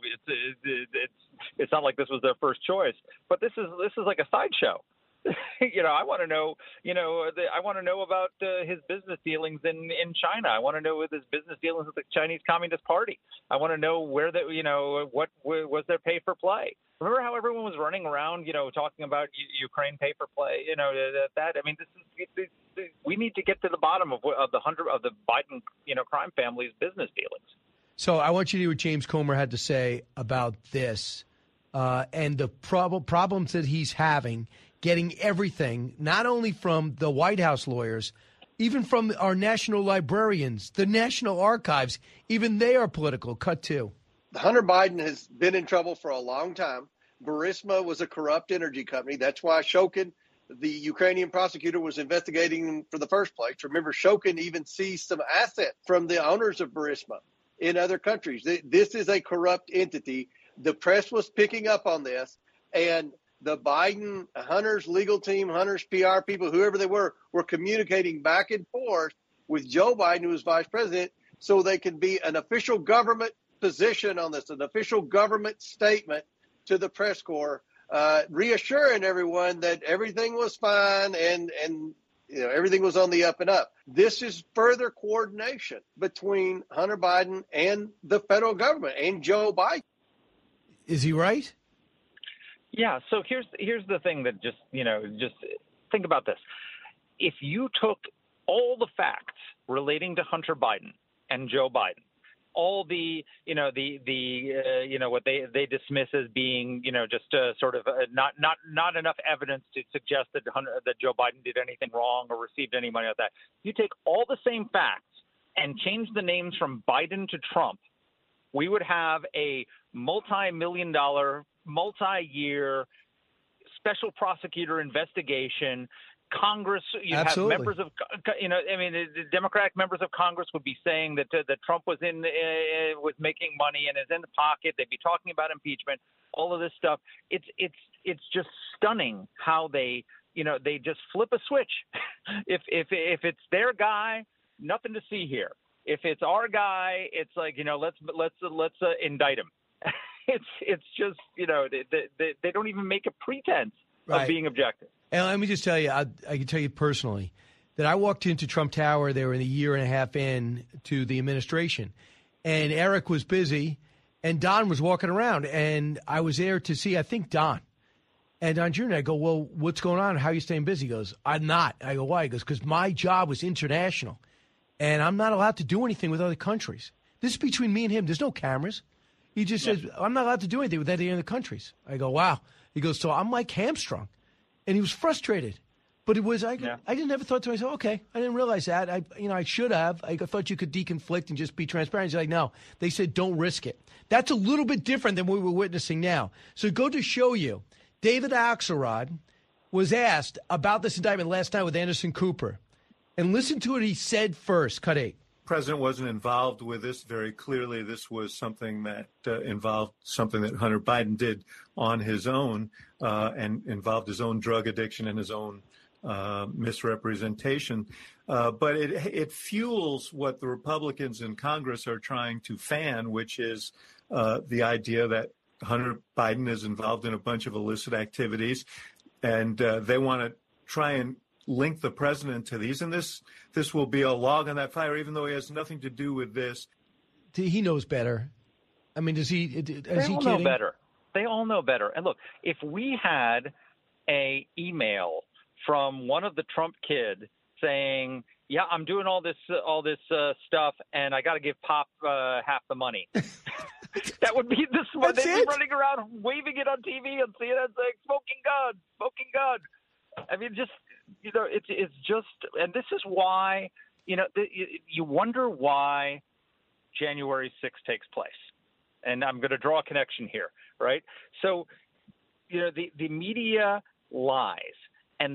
it's not like this was their first choice, but this is like a sideshow. I want to know, I want to know about his business dealings in China. I want to know his business dealings with the Chinese Communist Party. I want to know where what was their pay for play. Remember how everyone was running around, talking about Ukraine pay for play, that. I mean, we need to get to the bottom of the Biden, crime family's business dealings. So I want you to hear what James Comer had to say about this and the problems that he's having getting everything, not only from the White House lawyers, even from our national librarians, the National Archives, even they are political. Cut 2. Hunter Biden has been in trouble for a long time. Burisma was a corrupt energy company. That's why Shokin, the Ukrainian prosecutor, was investigating him for the first place. Remember, Shokin even seized some assets from the owners of Burisma in other countries. This is a corrupt entity. The press was picking up on this, and the Biden, Hunter's legal team, Hunter's PR people, whoever they were communicating back and forth with Joe Biden, who was vice president, so they can be an official government position on this, an official government statement to the press corps, reassuring everyone that everything was fine and everything was on the up and up. This is further coordination between Hunter Biden and the federal government and Joe Biden. Is he right? Yeah. So here's the thing that just think about this. If you took all the facts relating to Hunter Biden and Joe Biden, all the what they dismiss as being just sort of not enough evidence to suggest that Joe Biden did anything wrong or received any money like that. You take all the same facts and change the names from Biden to Trump, we would have a multi-million-dollar, multi-year special prosecutor investigation. Congress, you Absolutely. have members of, the Democratic members of Congress would be saying that Trump was was making money and is in the pocket. They'd be talking about impeachment, all of this stuff. It's just stunning how they just flip a switch. If it's their guy, nothing to see here. If it's our guy, it's like let's indict him. It's just they don't even make a pretense of being objective. And let me just tell you, I can tell you personally that I walked into Trump Tower. They were a year and a half in to the administration, and Eric was busy, and Don was walking around, and I was there to see, I think, Don. And Don Jr., I go, well, what's going on? How are you staying busy? He goes, I'm not. I go, why? He goes, because my job was international, and I'm not allowed to do anything with other countries. This is between me and him. There's no cameras. He just says, I'm not allowed to do anything with any other countries. I go, wow. He goes, so I'm like hamstrung. And he was frustrated. But it was, I didn't ever thought to myself, okay, I didn't realize that. I should have. I thought you could deconflict and just be transparent. He's like, no. They said, don't risk it. That's a little bit different than what we're witnessing now. So go to show you, David Axelrod was asked about this indictment last night with Anderson Cooper. And listen to what he said first. Cut 8. The president wasn't involved with this very clearly. This was something that involved something that Hunter Biden did on his own and involved his own drug addiction and his own misrepresentation. But it fuels what the Republicans in Congress are trying to fan, which is the idea that Hunter Biden is involved in a bunch of illicit activities, and they want to try and link the president to these. And this will be a log on that fire, even though he has nothing to do with this. He knows better. I mean, is he all know better. They all know better. And look, if we had a email from one of the Trump kids saying, "Yeah, I'm doing all this stuff, and I got to give Pop half the money," that would be the smart. They'd be running around waving it on TV and CNN saying, "Smoking gun, smoking gun." I mean, just it's just, and this is why you wonder why January 6th takes place. And I'm going to draw a connection here, right? So, the media lies, and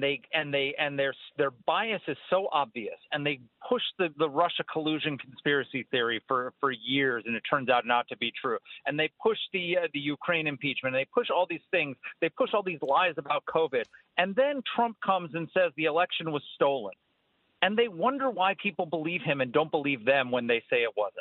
their bias is so obvious, and they push the Russia collusion conspiracy theory for years, and it turns out not to be true. And they push the Ukraine impeachment, and they push all these things. They push all these lies about COVID, and then Trump comes and says the election was stolen, and they wonder why people believe him and don't believe them when they say it wasn't.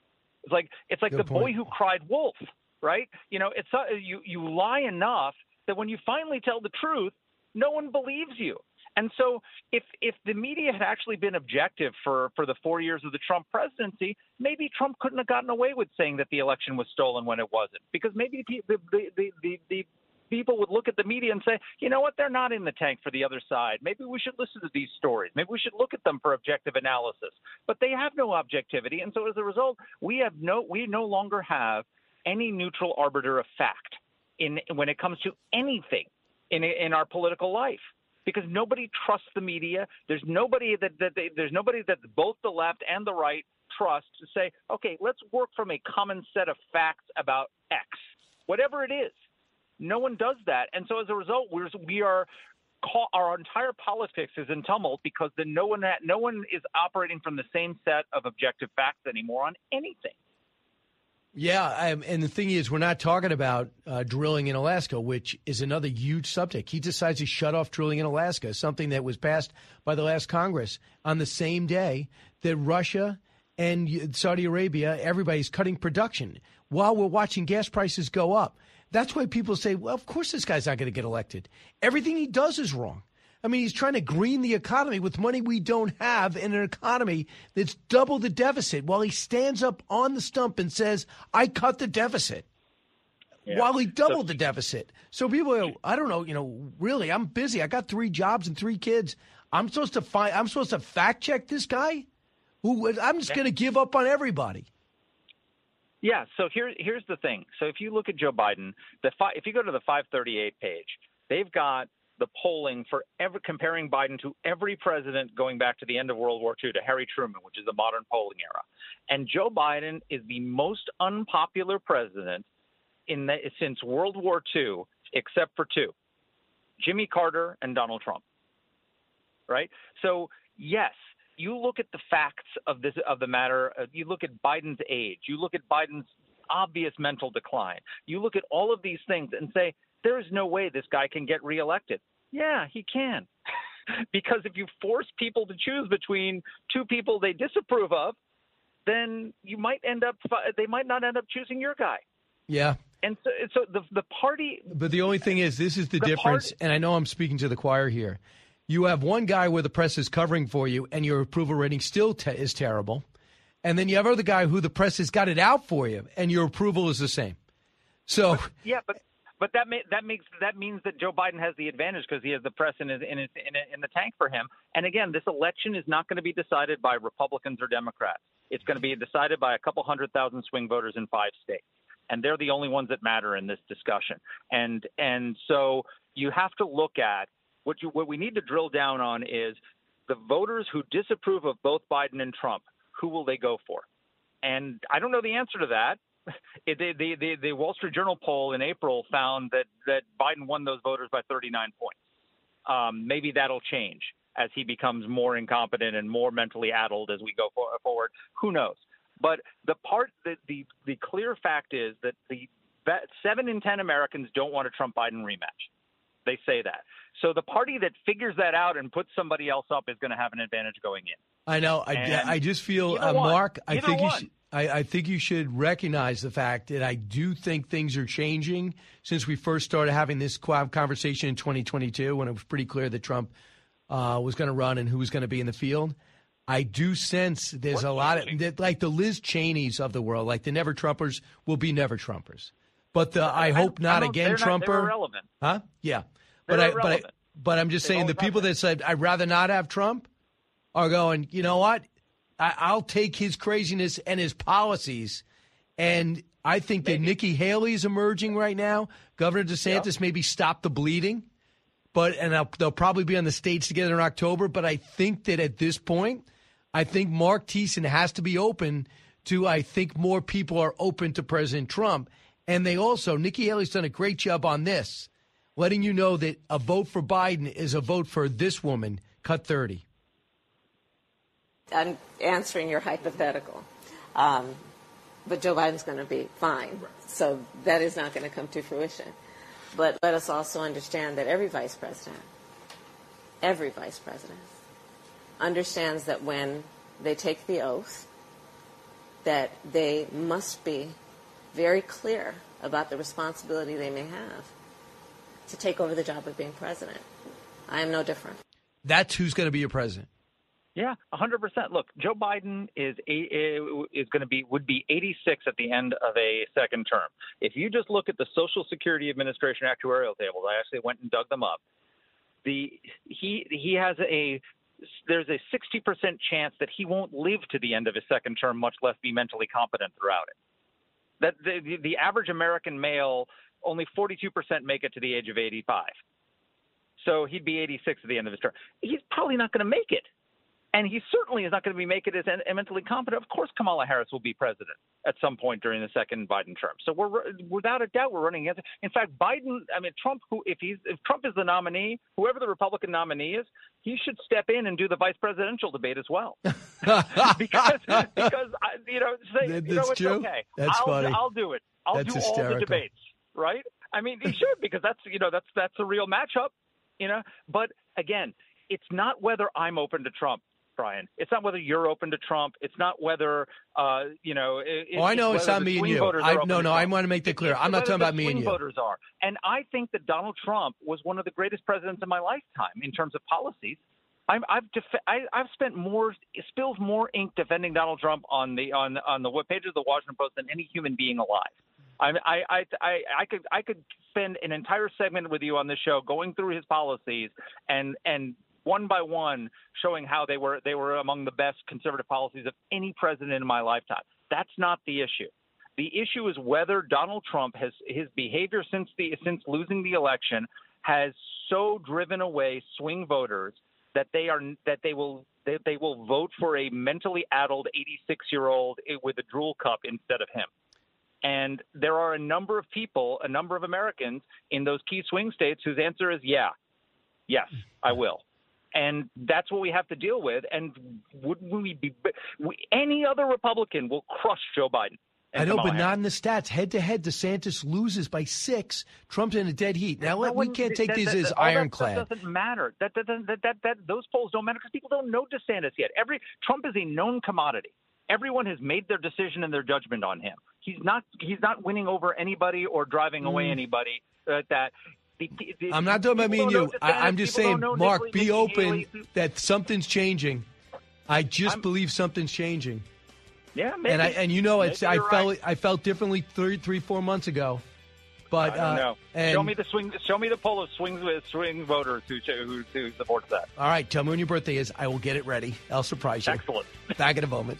It's like the boy who cried wolf, right? It's you lie enough that when you finally tell the truth, no one believes you. And so if the media had actually been objective for the 4 years of the Trump presidency, maybe Trump couldn't have gotten away with saying that the election was stolen when it wasn't, because maybe the people would look at the media and say, you know what, they're not in the tank for the other side. Maybe we should listen to these stories. Maybe we should look at them for objective analysis. But they have no objectivity, and so as a result, we no longer have any neutral arbiter of fact when it comes to anything in our political life, because nobody trusts the media. There's nobody that both the left and the right trust to say, okay, let's work from a common set of facts about X, whatever it is. No one does that. And so as a result, our entire politics is in tumult because no one is operating from the same set of objective facts anymore on anything. Yeah, and the thing is, we're not talking about drilling in Alaska, which is another huge subject. He decides to shut off drilling in Alaska, something that was passed by the last Congress on the same day that Russia and Saudi Arabia, everybody's cutting production while we're watching gas prices go up. That's why people say, well, of course this guy's not going to get elected. Everything he does is wrong. I mean, he's trying to green the economy with money we don't have in an economy that's double the deficit, while he stands up on the stump and says, I cut the deficit, while he doubled the deficit. So people go, I don't know, really, I'm busy. I got 3 jobs and 3 kids. I'm supposed to fact check this guy? I'm just going to give up on everybody. Yeah, so here's the thing. So if you look at Joe Biden, if you go to the 538 page, they've got the polling for comparing Biden to every president going back to the end of World War II, to Harry Truman, which is the modern polling era. And Joe Biden is the most unpopular president since World War II, except for 2, Jimmy Carter and Donald Trump. Right? So, yes. You look at the facts of the matter. You look at Biden's age. You look at Biden's obvious mental decline. You look at all of these things and say, there is no way this guy can get reelected. Yeah, he can. Because if you force people to choose between 2 people they disapprove of, then they might not end up choosing your guy. Yeah. And so the party. But the only thing is, this is the difference. And I know I'm speaking to the choir here. You have one guy where the press is covering for you and your approval rating still is terrible. And then you have other guy who the press has got it out for you and your approval is the same. So but that means that Joe Biden has the advantage because he has the press in the tank for him. And again, this election is not going to be decided by Republicans or Democrats. It's going to be decided by a couple 100,000 swing voters in 5 states. And they're the only ones that matter in this discussion. And so you have to look at what we need to drill down on is the voters who disapprove of both Biden and Trump. Who will they go for? And I don't know the answer to that. The Wall Street Journal poll in April found that Biden won those voters by 39 points. Maybe that'll change as he becomes more incompetent and more mentally addled as we go forward. Who knows? But the clear fact is that 7 in 10 Americans don't want a Trump-Biden rematch. They say that. So the party that figures that out and puts somebody else up is going to have an advantage going in. I know. I just feel, Mark, I think you should recognize the fact that I do think things are changing since we first started having this conversation in 2022 when it was pretty clear that Trump was going to run and who was going to be in the field. I do sense there's a lot of, like the Liz Cheneys of the world, like the Never Trumpers will be Never Trumpers. But the I hope not again Trumper. They're irrelevant. Huh? Yeah. But I'm just saying the people that said I'd rather not have Trump are going, you know what? I'll take his craziness and his policies. And I think that Nikki Haley is emerging right now. Governor DeSantis maybe stop the bleeding. They'll probably be on the stage together in October. But I think that at this point, I think Mark Thiessen has to be open to, I think more people are open to President Trump. And they also, Nikki Haley's done a great job on this, letting you know that a vote for Biden is a vote for this woman, cut 30. I'm answering your hypothetical. But Joe Biden's going to be fine. So that is not going to come to fruition. But let us also understand that every vice president understands that when they take the oath, that they must be very clear about the responsibility they may have to take over the job of being president. I am no different. That's who's going to be your president. Yeah, 100%. Look, Joe Biden would be 86 at the end of a second term. If you just look at the Social Security Administration actuarial tables, I actually went and dug them up. There's a 60% chance that he won't live to the end of his second term, much less be mentally competent throughout it. That the average American male, only 42% make it to the age of 85. So he'd be 86 at the end of his term. He's probably not going to make it. And he certainly is not going to make it as mentally competent. Of course, Kamala Harris will be president at some point during the second Biden term. So without a doubt, we're running against it. In fact, Trump, if Trump is the nominee, whoever the Republican nominee is, he should step in and do the vice presidential debate as well. because it's true. Okay. That's funny. I'll do it. I'll That's do hysterical. all the debates. Right? I mean, he should, because that's a real matchup. But again, it's not whether I'm open to Trump, Brian. It's not whether you're open to Trump. It's not whether, I know it's not me and you. I want to make that clear. I'm not talking about me and you. Voters are. And I think that Donald Trump was one of the greatest presidents in my lifetime in terms of policies. I've spilled more ink defending Donald Trump on the web page of the Washington Post than any human being alive. I could spend an entire segment with you on this show going through his policies and one by one showing how they were among the best conservative policies of any president in my lifetime. That's not the issue. The issue is whether Donald Trump his behavior since losing the election has so driven away swing voters that they will vote for a mentally addled 86-year-old with a drool cup instead of him. And there are a number of people, a number of Americans in those key swing states whose answer is yes, I will. And that's what we have to deal with. And any other Republican will crush Joe Biden. I know, but not in the stats. Head-to-head, DeSantis loses by 6. Trump's in a dead heat. Now, we can't take these as ironclad. That doesn't matter. Those polls don't matter because people don't know DeSantis yet. Trump is a known commodity. Everyone has made their decision and their judgment on him. He's not winning over anybody or driving away anybody. I'm not talking about me and you. I'm just saying, Mark, be open that something's changing. I just believe something's changing. Yeah, maybe. I felt differently 3-4 months ago. But I don't know. Show me the poll of swing voters who supports that. All right, tell me when your birthday is. I will get it ready. I'll surprise you. Excellent. Back in a moment.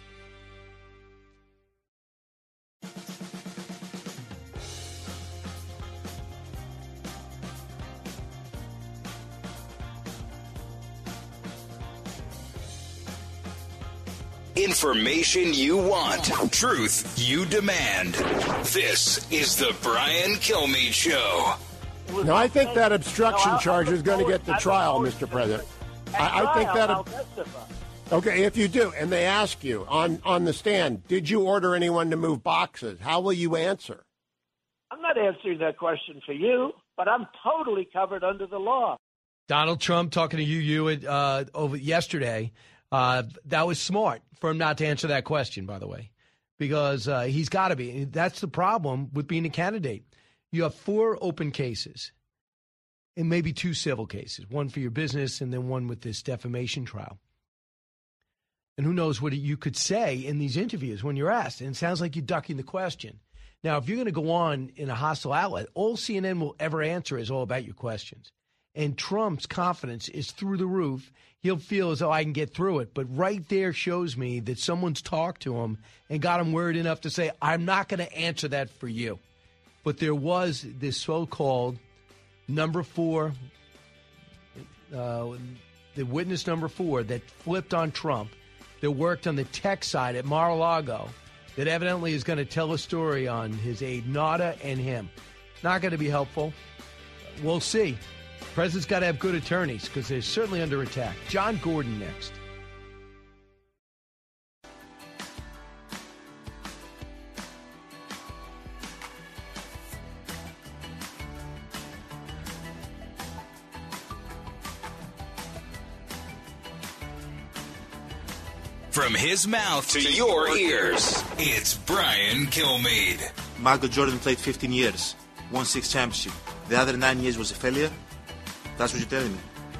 Information you want. Truth you demand. This is the Brian Kilmeade Show. Now, I think that obstruction charge is going to get the trial, Mr. President. I think that... Okay, if you do, and they ask you on the stand, did you order anyone to move boxes? How will you answer? I'm not answering that question for you. but I'm totally covered under the law. Donald Trump talking to you over yesterday. That was smart for him not to answer that question, by the way, because he's got to be. That's the problem with being a candidate. You have 4 open cases and maybe 2 civil cases, one for your business and then one with this defamation trial. And who knows what you could say in these interviews when you're asked. And it sounds like you're ducking the question. Now, if you're going to go on in a hostile outlet, all CNN will ever answer is all about your questions. And Trump's confidence is through the roof. He'll feel as though I can get through it. But right there shows me that someone's talked to him and got him worried enough to say, I'm not going to answer that for you. But there was this so-called number 4, the witness number 4 that flipped on Trump, that worked on the tech side at Mar-a-Lago, that evidently is going to tell a story on his aide, Nada, and him. Not going to be helpful. We'll see. The president's got to have good attorneys because they're certainly under attack. John Gordon next. From his mouth to your ears, it's Brian Kilmeade. Michael Jordan played 15 years, won 6 championships. The other 9 years was a failure? That's what you're telling me?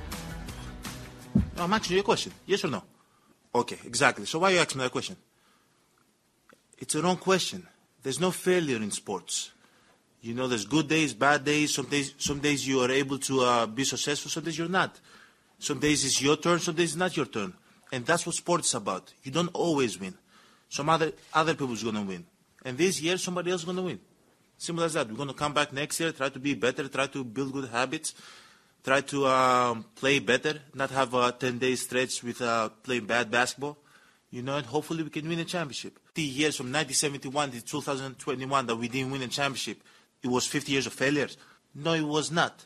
No, I'm asking you a question. Yes or no? Okay, exactly. So why are you asking me that question? It's a wrong question. There's no failure in sports. You know, there's good days, bad days. Some days you are able to be successful, some days you're not. Some days it's your turn, some days it's not your turn. And that's what sports is about. You don't always win. Some other people's going to win. And this year, somebody else is going to win. Simple as that. We're going to come back next year, try to be better, try to build good habits, try to play better, not have a 10-day stretch with playing bad basketball. You know, and hopefully we can win a championship. 50 years from 1971 to 2021 that we didn't win a championship, it was 50 years of failures. No, it was not.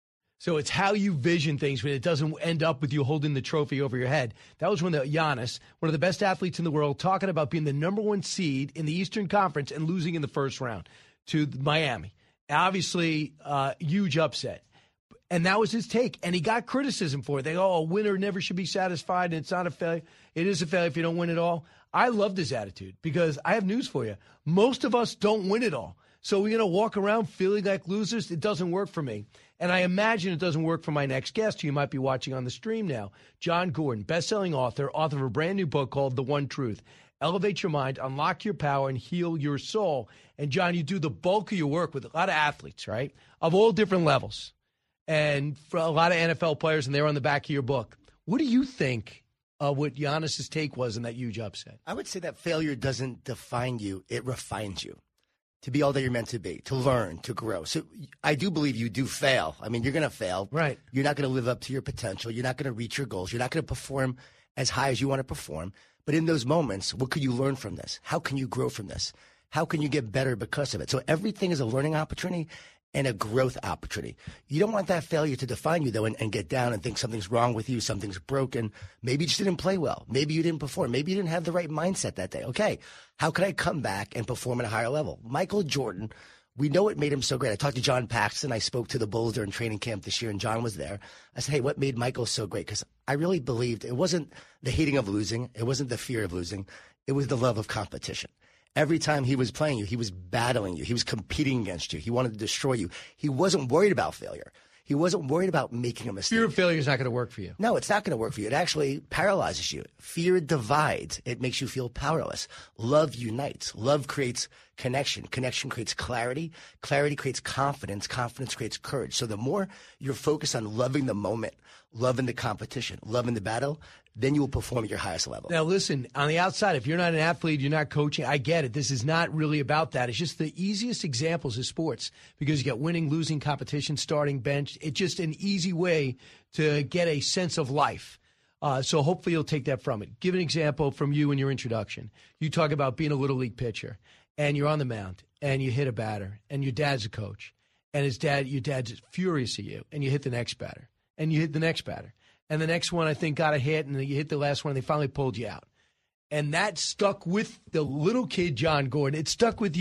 So it's how you vision things when it doesn't end up with you holding the trophy over your head. That was when Giannis, one of the best athletes in the world, talking about being the number 1 seed in the Eastern Conference and losing in the first round to Miami. Obviously, huge upset. And that was his take. And he got criticism for it. They go, a winner never should be satisfied, and it's not a failure. It is a failure if you don't win it all. I loved his attitude because I have news for you. Most of us don't win it all. So we're going to walk around feeling like losers? It doesn't work for me. And I imagine it doesn't work for my next guest, who you might be watching on the stream now. John Gordon, best-selling author of a brand new book called The One Truth. Elevate your mind, unlock your power, and heal your soul. And, John, you do the bulk of your work with a lot of athletes, right, of all different levels, and for a lot of NFL players, and they're on the back of your book. What do you think what Giannis's take was in that huge upset? I would say that failure doesn't define you. It refines you to be all that you're meant to be, to learn, to grow. So I do believe you do fail. I mean, you're going to fail. Right. You're not going to live up to your potential. You're not going to reach your goals. You're not going to perform as high as you want to perform. But in those moments, what could you learn from this? How can you grow from this? How can you get better because of it? So everything is a learning opportunity and a growth opportunity. You don't want that failure to define you, though, and get down and think something's wrong with you, something's broken. Maybe you just didn't play well. Maybe you didn't perform. Maybe you didn't have the right mindset that day. Okay, how can I come back and perform at a higher level? Michael Jordan, we know what made him so great. I talked to John Paxson. I spoke to the Bulls during training camp this year, and John was there. I said, hey, what made Michael so great? Because I really believed it wasn't the hating of losing. It wasn't the fear of losing. It was the love of competition. Every time he was playing you, he was battling you. He was competing against you. He wanted to destroy you. He wasn't worried about failure. He wasn't worried about making a mistake. Fear of failure is not going to work for you. No, it's not going to work for you. It actually paralyzes you. Fear divides. It makes you feel powerless. Love unites. Love creates connection. Connection creates clarity. Clarity creates confidence. Confidence creates courage. So the more you're focused on loving the moment, loving the competition, loving the battle, then you will perform at your highest level. Now, listen, on the outside, if you're not an athlete, you're not coaching, I get it. This is not really about that. It's just the easiest examples of sports because you get winning, losing, competition, starting, bench. It's just an easy way to get a sense of life. So hopefully you'll take that from it. Give an example from you in your introduction. You talk about being a Little League pitcher, and you're on the mound, and you hit a batter, and your dad's a coach, and your dad's furious at you, and you hit the next batter, and you hit the next batter. And the next one, I think, got a hit, and you hit the last one, and they finally pulled you out. And that stuck with the little kid, John Gordon. It stuck with you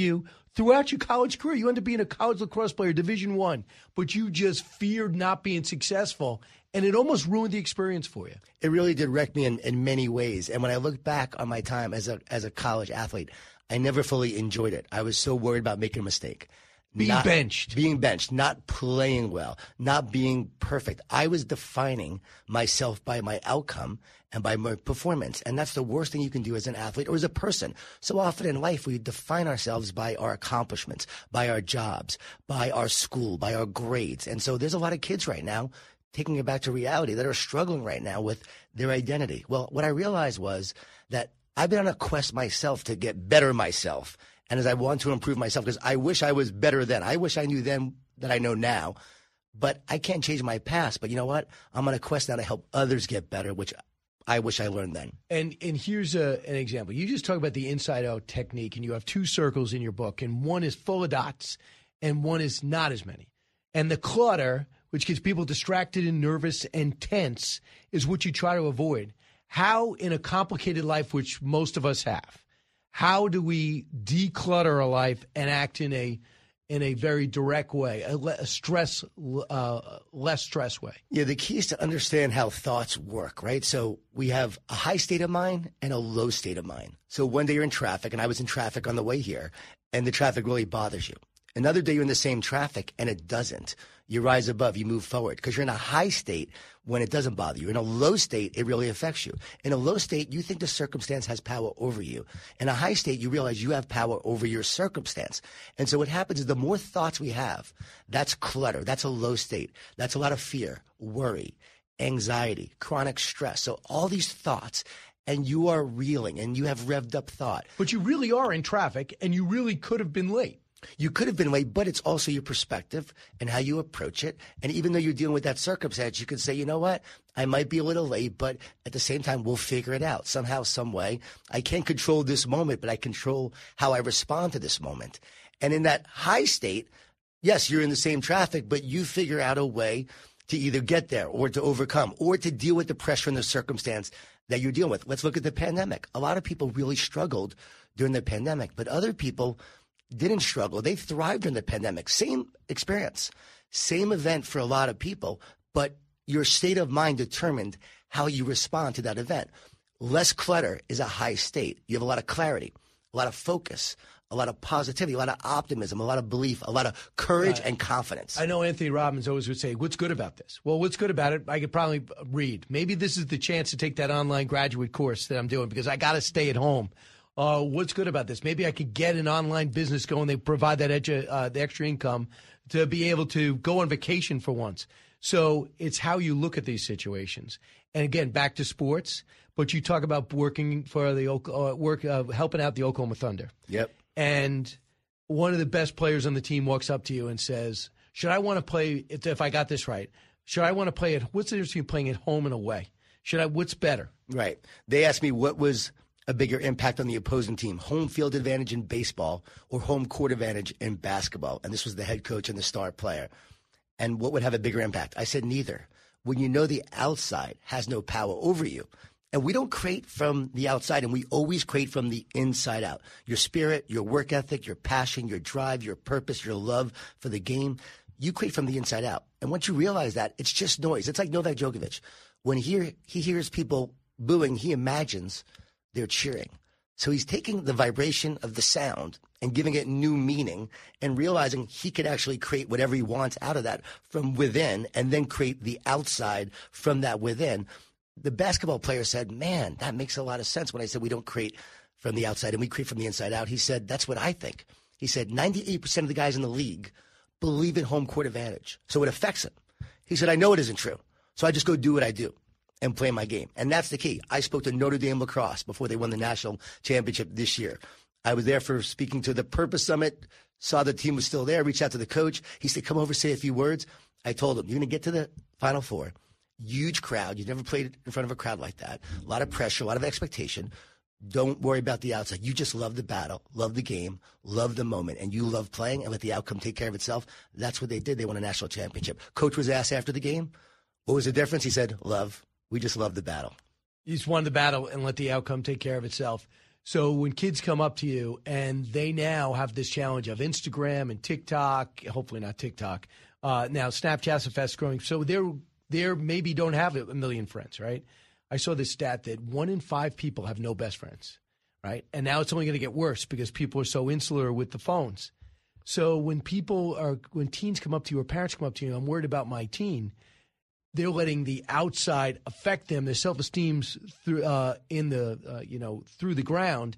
throughout your college career. You end up being a college lacrosse player, Division I, but you just feared not being successful, and it almost ruined the experience for you. It really did wreck me in many ways. And when I look back on my time as a college athlete, I never fully enjoyed it. I was so worried about making a mistake. Being benched, not playing well, not being perfect. I was defining myself by my outcome and by my performance. And that's the worst thing you can do as an athlete or as a person. So often in life, we define ourselves by our accomplishments, by our jobs, by our school, by our grades. And so there's a lot of kids right now, taking it back to reality, that are struggling right now with their identity. Well, what I realized was that I've been on a quest myself to get better myself. And as I want to improve myself, because I wish I was better then. I wish I knew then that I know now. But I can't change my past. But you know what? I'm on a quest now to help others get better, which I wish I learned then. And here's an example. You just talk about the inside-out technique, and you have two circles in your book, and one is full of dots, and one is not as many. And the clutter, which gets people distracted and nervous and tense, is what you try to avoid. How, in a complicated life, which most of us have, how do we declutter our life and act in a very direct way, less stress way? Yeah, the key is to understand how thoughts work, right? So we have a high state of mind and a low state of mind. So one day you're in traffic, and I was in traffic on the way here, and the traffic really bothers you. Another day you're in the same traffic, and it doesn't. You rise above, you move forward, because you're in a high state when it doesn't bother you. In a low state, it really affects you. In a low state, you think the circumstance has power over you. In a high state, you realize you have power over your circumstance. And so what happens is the more thoughts we have, that's clutter. That's a low state. That's a lot of fear, worry, anxiety, chronic stress. So all these thoughts, and you are reeling, and you have revved up thought. But you really are in traffic, and you really could have been late. You could have been late, but it's also your perspective and how you approach it. And even though you're dealing with that circumstance, you could say, you know what, I might be a little late, but at the same time, we'll figure it out somehow, some way. I can't control this moment, but I control how I respond to this moment. And in that high state, yes, you're in the same traffic, but you figure out a way to either get there or to overcome or to deal with the pressure and the circumstance that you're dealing with. Let's look at the pandemic. A lot of people really struggled during the pandemic, but other people didn't struggle. They thrived during the pandemic. Same experience, same event for a lot of people, but your state of mind determined how you respond to that event. Less clutter is a high state. You have a lot of clarity, a lot of focus, a lot of positivity, a lot of optimism, a lot of belief, a lot of courage and confidence. I know Anthony Robbins always would say, what's good about this? Well, what's good about it, I could probably read. Maybe this is the chance to take that online graduate course that I'm doing because I got to stay at home. What's good about this? Maybe I could get an online business going. They provide that the extra income to be able to go on vacation for once. So it's how you look at these situations. And again, back to sports, but you talk about working for the helping out the Oklahoma Thunder. Yep. And one of the best players on the team walks up to you and says, "Should I want to play? If I got this right, should I want to play at? What's the difference between playing at home and away? What's better?" Right. They asked me what was a bigger impact on the opposing team, home field advantage in baseball or home court advantage in basketball. And this was the head coach and the star player. And what would have a bigger impact? I said neither. When you know the outside has no power over you. And we don't create from the outside, and we always create from the inside out. Your spirit, your work ethic, your passion, your drive, your purpose, your love for the game, you create from the inside out. And once you realize that, it's just noise. It's like Novak Djokovic. When he hears people booing, he imagines they're cheering. So he's taking the vibration of the sound and giving it new meaning and realizing he could actually create whatever he wants out of that from within and then create the outside from that within. The basketball player said, man, that makes a lot of sense when I said we don't create from the outside and we create from the inside out. He said, that's what I think. He said 98% of the guys in the league believe in home court advantage. So it affects him. He said, I know it isn't true. So I just go do what I do and play my game. And that's the key. I spoke to Notre Dame lacrosse before they won the national championship this year. I was there for speaking to the Purpose Summit, saw the team was still there, reached out to the coach. He said, come over, say a few words. I told him, you're going to get to the Final Four. Huge crowd. You've never played in front of a crowd like that. A lot of pressure, a lot of expectation. Don't worry about the outside. You just love the battle, love the game, love the moment, and you love playing and let the outcome take care of itself. That's what they did. They won a national championship. Coach was asked after the game, what was the difference? He said, love. We just love the battle. You just won the battle and let the outcome take care of itself. So when kids come up to you and they now have this challenge of Instagram and TikTok, hopefully not TikTok, now Snapchat's a fast growing. So they're maybe don't have a million friends, right? I saw this stat that 1 in 5 people have no best friends, right? And now it's only going to get worse because people are so insular with the phones. So when teens come up to you or parents come up to you, I'm worried about my teen, they're letting the outside affect them. Their self-esteem's through through the ground,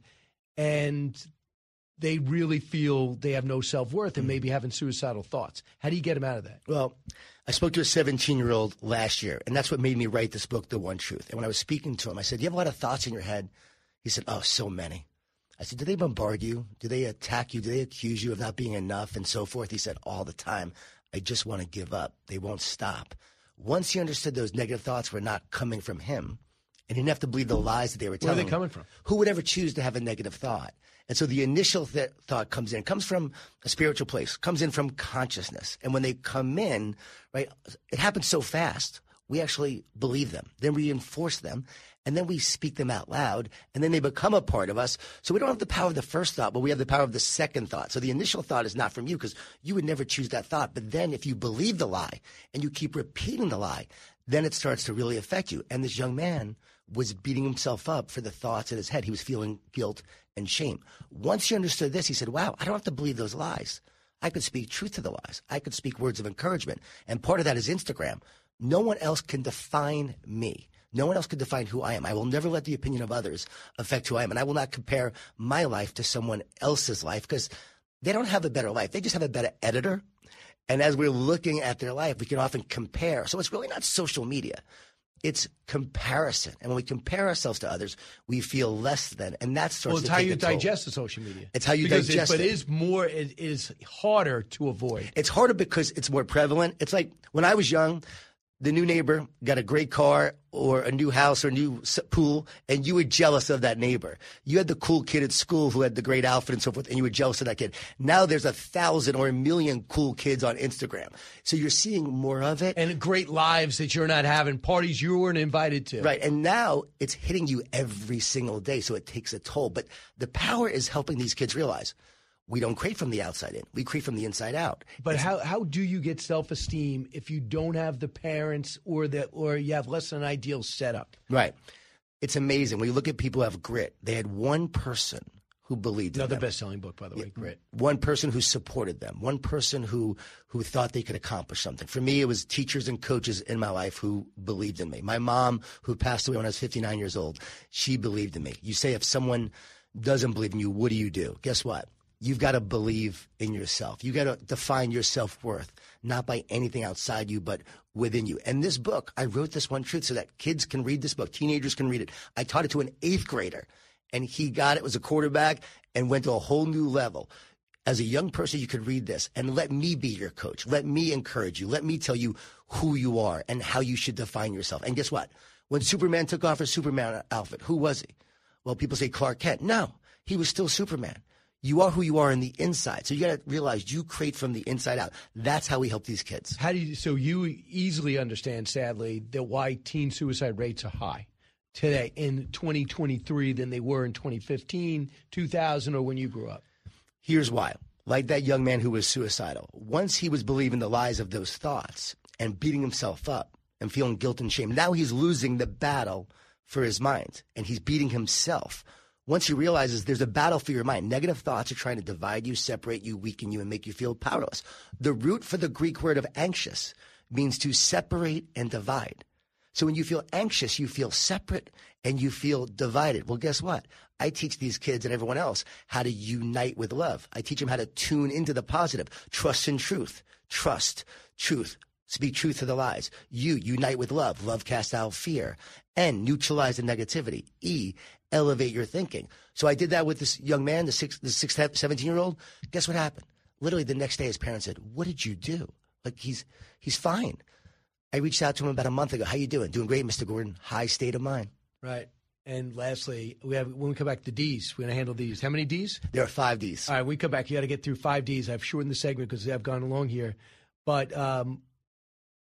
and they really feel they have no self-worth and maybe having suicidal thoughts. How do you get them out of that? Well, I spoke to a 17-year-old last year, and that's what made me write this book, The One Truth. And when I was speaking to him, I said, "Do you have a lot of thoughts in your head?" He said, "Oh, so many." I said, "Do they bombard you? Do they attack you? Do they accuse you of not being enough and so forth?" He said, "All the time. I just want to give up. They won't stop." Once he understood those negative thoughts were not coming from him, and he didn't have to believe the lies that they were telling him. Where are they coming from? Who would ever choose to have a negative thought? And so the initial thought comes in. It comes from a spiritual place. Comes in from consciousness. And when they come in, right, it happens so fast. We actually believe them. Then we reinforce them. And then we speak them out loud, and then they become a part of us. So we don't have the power of the first thought, but we have the power of the second thought. So the initial thought is not from you because you would never choose that thought. But then if you believe the lie and you keep repeating the lie, then it starts to really affect you. And this young man was beating himself up for the thoughts in his head. He was feeling guilt and shame. Once he understood this, he said, wow, I don't have to believe those lies. I could speak truth to the lies. I could speak words of encouragement. And part of that is Instagram. No one else can define me. No one else can define who I am. I will never let the opinion of others affect who I am. And I will not compare my life to someone else's life because they don't have a better life. They just have a better editor. And as we're looking at their life, we can often compare. So it's really not social media. It's comparison. And when we compare ourselves to others, we feel less than. And that starts to take a toll. It's how you digest the social media. It's how you digest it. But it is harder to avoid. It's harder because it's more prevalent. It's like when I was young, the new neighbor got a great car or a new house or a new pool, and you were jealous of that neighbor. You had the cool kid at school who had the great outfit and so forth, and you were jealous of that kid. Now there's 1,000 or 1,000,000 cool kids on Instagram. So you're seeing more of it. And great lives that you're not having, parties you weren't invited to. Right, and now it's hitting you every single day, so it takes a toll. But the power is helping these kids realize we don't create from the outside in. We create from the inside out. But how do you get self-esteem if you don't have the parents or you have less than an ideal setup? Right. It's amazing. When you look at people who have grit, they had one person who believed in them. Another best-selling book, by the way, Grit. One person who supported them. One person who thought they could accomplish something. For me, it was teachers and coaches in my life who believed in me. My mom, who passed away when I was 59 years old, she believed in me. You say if someone doesn't believe in you, what do? Guess what? You've got to believe in yourself. You got to define your self-worth, not by anything outside you, but within you. And this book, I wrote this one truth so that kids can read this book, teenagers can read it. I taught it to an 8th grader, and he got it, was a quarterback, and went to a whole new level. As a young person, you could read this, and let me be your coach. Let me encourage you. Let me tell you who you are and how you should define yourself. And guess what? When Superman took off his Superman outfit, who was he? Well, people say Clark Kent. No, he was still Superman. You are who you are on the inside. So you got to realize you create from the inside out. That's how we help these kids. So you easily understand, sadly, that why teen suicide rates are high today in 2023 than they were in 2015, 2000, or when you grew up. Here's why. Like that young man who was suicidal. Once he was believing the lies of those thoughts and beating himself up and feeling guilt and shame, now he's losing the battle for his mind, and he's beating himself. Once he realizes there's a battle for your mind, negative thoughts are trying to divide you, separate you, weaken you, and make you feel powerless. The root for the Greek word of anxious means to separate and divide. So when you feel anxious, you feel separate and you feel divided. Well, guess what? I teach these kids and everyone else how to unite with love. I teach them how to tune into the positive. Trust in truth. Trust, truth. Speak truth to the lies. U, unite with love. Love casts out fear. N, neutralize the negativity. E, elevate your thinking. So I did that with this young man, the 17-year-old. Guess what happened? Literally the next day, his parents said, "What did you do?" Like, he's fine. I reached out to him about a month ago. "How you doing?" "Doing great, Mr. Gordon." High state of mind. Right. And lastly, when we come back to Ds, we're going to handle Ds. How many Ds? There are 5 Ds. All right, we come back. You got to get through 5 Ds. I've shortened the segment because I've gone along here. But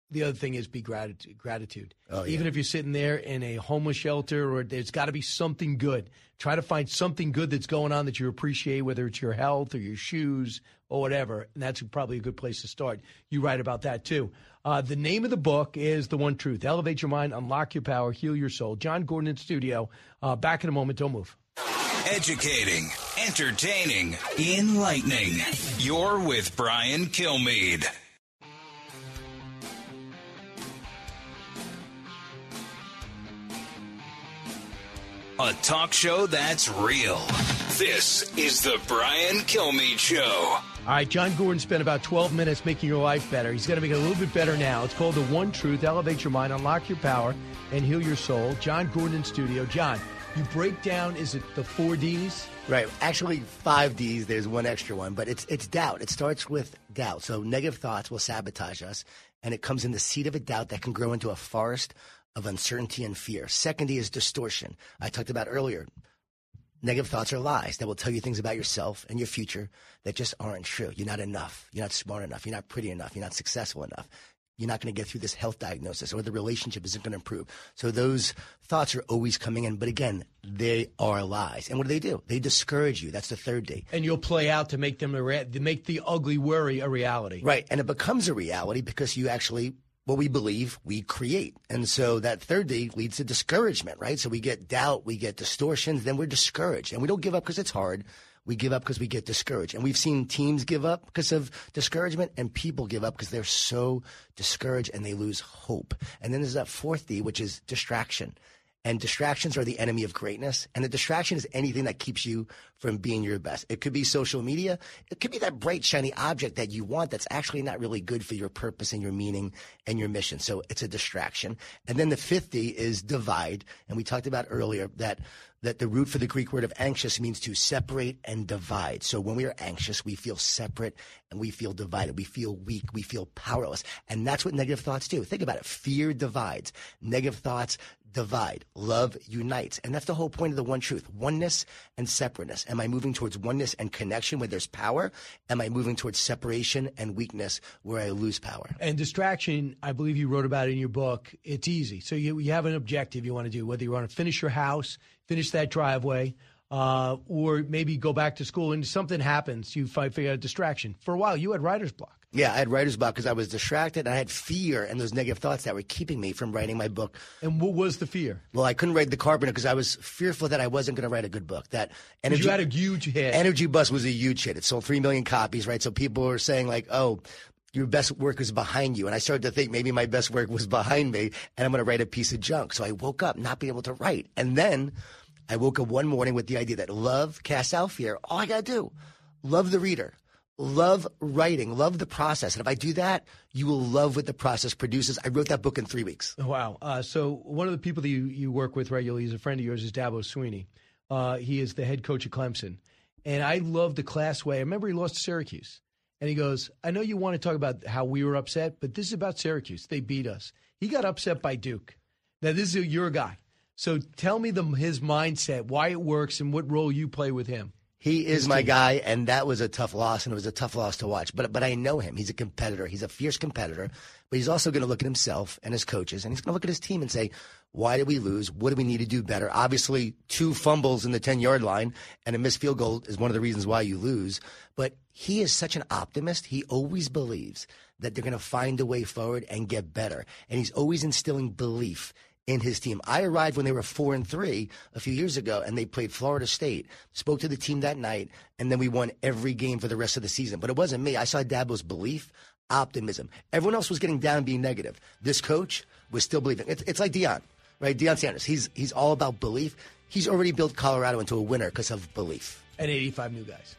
the other thing is be gratitude. Oh, yeah. Even if you're sitting there in a homeless shelter, or there's got to be something good. Try to find something good that's going on that you appreciate, whether it's your health or your shoes or whatever. And that's probably a good place to start. You write about that, too. The name of the book is The One Truth. Elevate your mind, unlock your power, heal your soul. John Gordon in studio. Back in a moment. Don't move. Educating, entertaining, enlightening. You're with Brian Kilmeade. A talk show that's real. This is the Brian Kilmeade Show. All right, John Gordon spent about 12 minutes making your life better. He's going to make it a little bit better now. It's called The One Truth. Elevate your mind, unlock your power, and heal your soul. John Gordon in studio. John, you break down, is it the 4 Ds? Right. Actually, 5 Ds. There's one extra one, but it's doubt. It starts with doubt. So negative thoughts will sabotage us, and it comes in the seed of a doubt that can grow into a forest of uncertainty and fear. Second D is distortion. I talked about earlier. Negative thoughts are lies that will tell you things about yourself and your future that just aren't true. You're not enough. You're not smart enough. You're not pretty enough. You're not successful enough. You're not going to get through this health diagnosis, or the relationship isn't going to improve. So those thoughts are always coming in. But again, they are lies. And what do? They discourage you. That's the third D. And you'll play out to make them to make the ugly worry a reality. Right. And it becomes a reality because you actually, what we believe, we create. And so that third D leads to discouragement, right? So we get doubt, we get distortions, then we're discouraged. And we don't give up because it's hard. We give up because we get discouraged. And we've seen teams give up because of discouragement, and people give up because they're so discouraged and they lose hope. And then there's that fourth D, which is distraction. And distractions are the enemy of greatness. And a distraction is anything that keeps you from being your best. It could be social media. It could be that bright, shiny object that you want that's actually not really good for your purpose and your meaning and your mission. So it's a distraction. And then the fifth D is divide. And we talked about earlier that the root for the Greek word of anxious means to separate and divide. So when we are anxious, we feel separate and we feel divided. We feel weak. We feel powerless. And that's what negative thoughts do. Think about it. Fear divides. Negative thoughts divide. Love unites. And that's the whole point of the one truth, oneness and separateness. Am I moving towards oneness and connection where there's power? Am I moving towards separation and weakness where I lose power? And distraction, I believe you wrote about it in your book. It's easy. So you have an objective you want to do, whether you want to finish your house, finish that driveway, or maybe go back to school and something happens, you figure out a distraction. For a while, you had writer's block. Yeah, I had writer's block because I was distracted. I had fear and those negative thoughts that were keeping me from writing my book. And what was the fear? Well, I couldn't write The Carpenter because I was fearful that I wasn't going to write a good book. That energy, you had a huge hit. Energy Bus was a huge hit. It sold 3 million copies, right? So people were saying like, oh, your best work is behind you. And I started to think maybe my best work was behind me and I'm going to write a piece of junk. So I woke up not being able to write. And then I woke up one morning with the idea that love casts out fear. All I got to do, love the reader. Love writing, love the process. And if I do that, you will love what the process produces. I wrote that book in 3 weeks. Wow. So one of the people that you work with regularly, he's a friend of yours, is Dabo Sweeney. He is the head coach of Clemson. And I love the class way. I remember he lost to Syracuse. And he goes, I know you want to talk about how we were upset, but this is about Syracuse. They beat us. He got upset by Duke. Now, this is your guy. So tell me his mindset, why it works, and what role you play with him. He is my guy, and that was a tough loss, and it was a tough loss to watch. But I know him. He's a competitor. He's a fierce competitor. But he's also going to look at himself and his coaches, and he's going to look at his team and say, why did we lose? What do we need to do better? Obviously, 2 fumbles in the 10-yard line and a missed field goal is one of the reasons why you lose. But he is such an optimist. He always believes that they're going to find a way forward and get better. And he's always instilling belief in his team. I arrived when they were 4-3 a few years ago, and they played Florida State, spoke to the team that night, and then we won every game for the rest of the season. But it wasn't me. I saw Dabo's belief, optimism. Everyone else was getting down and being negative. This coach was still believing. It's like Deion, right? Deion Sanders. He's all about belief. He's already built Colorado into a winner because of belief. And 85 new guys.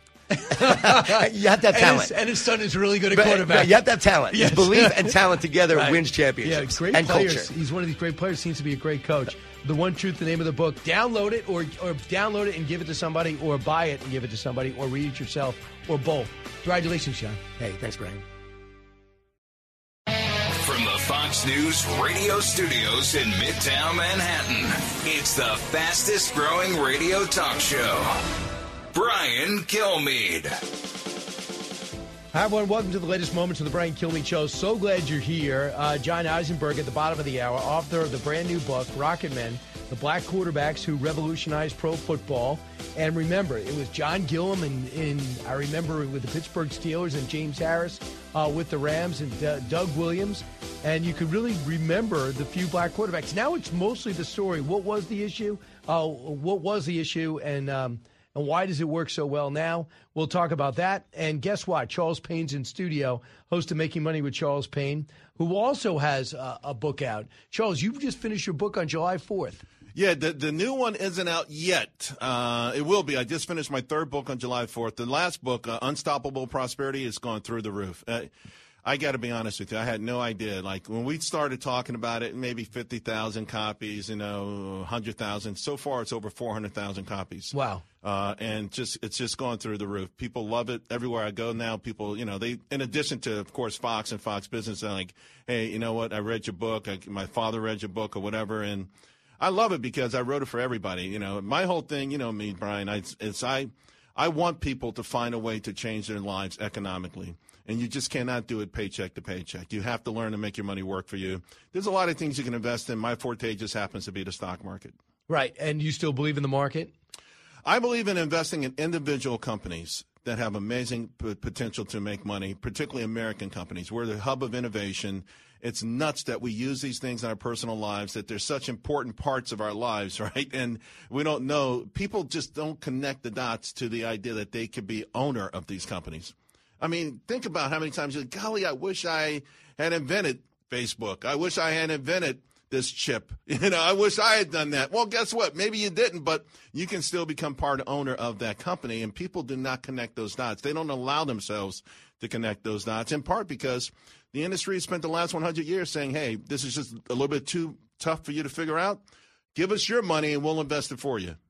You have to have talent. And his son is really good at quarterback. Right, you have to have talent. Yes. Belief and talent together wins championships. Yeah, great and players. culture. He's one of these great players. Seems to be a great coach. The One Truth, the name of the book. Download it or download it and give it to somebody, or buy it and give it to somebody, or read it yourself, or both. Congratulations, John. Hey, thanks, Brian. From the Fox News radio studios in Midtown Manhattan, it's the fastest growing radio talk show. Brian Kilmeade. Hi, everyone. Welcome to the latest moments of the Brian Kilmeade Show. So glad you're here. John Eisenberg at the bottom of the hour, author of the brand new book, Rocket Men, the Black Quarterbacks Who Revolutionized Pro Football. And remember, it was John Gillum I remember with the Pittsburgh Steelers and James Harris with the Rams and Doug Williams. And you could really remember the few black quarterbacks. Now it's mostly the story. What was the issue? And why does it work so well now? We'll talk about that. And guess what? Charles Payne's in studio, host of Making Money with Charles Payne, who also has a book out. Charles, you just finished your book on July 4th. Yeah, the new one isn't out yet. It will be. I just finished my third book on July 4th. The last book, Unstoppable Prosperity, has gone through the roof. I got to be honest with you. I had no idea. Like, when we started talking about it, maybe 50,000 copies, 100,000. So far, it's over 400,000 copies. Wow. And it's just going through the roof. People love it. Everywhere I go now, people, they, in addition to, of course, Fox and Fox Business, they're like, hey, you know what? I read your book. My father read your book or whatever. And I love it because I wrote it for everybody. My whole thing, me, Brian, I want people to find a way to change their lives economically. And you just cannot do it paycheck to paycheck. You have to learn to make your money work for you. There's a lot of things you can invest in. My forte just happens to be the stock market. Right. And you still believe in the market? I believe in investing in individual companies that have amazing potential to make money, particularly American companies. We're the hub of innovation. It's nuts that we use these things in our personal lives, that they're such important parts of our lives, right? And we don't know. People just don't connect the dots to the idea that they could be owner of these companies. I mean, think about how many times you're like, golly, I wish I had invented Facebook. I wish I had invented this chip. I wish I had done that. Well, guess what? Maybe you didn't, but you can still become part owner of that company. And people do not connect those dots. They don't allow themselves to connect those dots, in part because the industry has spent the last 100 years saying, hey, this is just a little bit too tough for you to figure out. Give us your money and we'll invest it for you.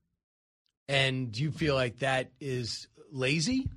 And do you feel like that is lazy?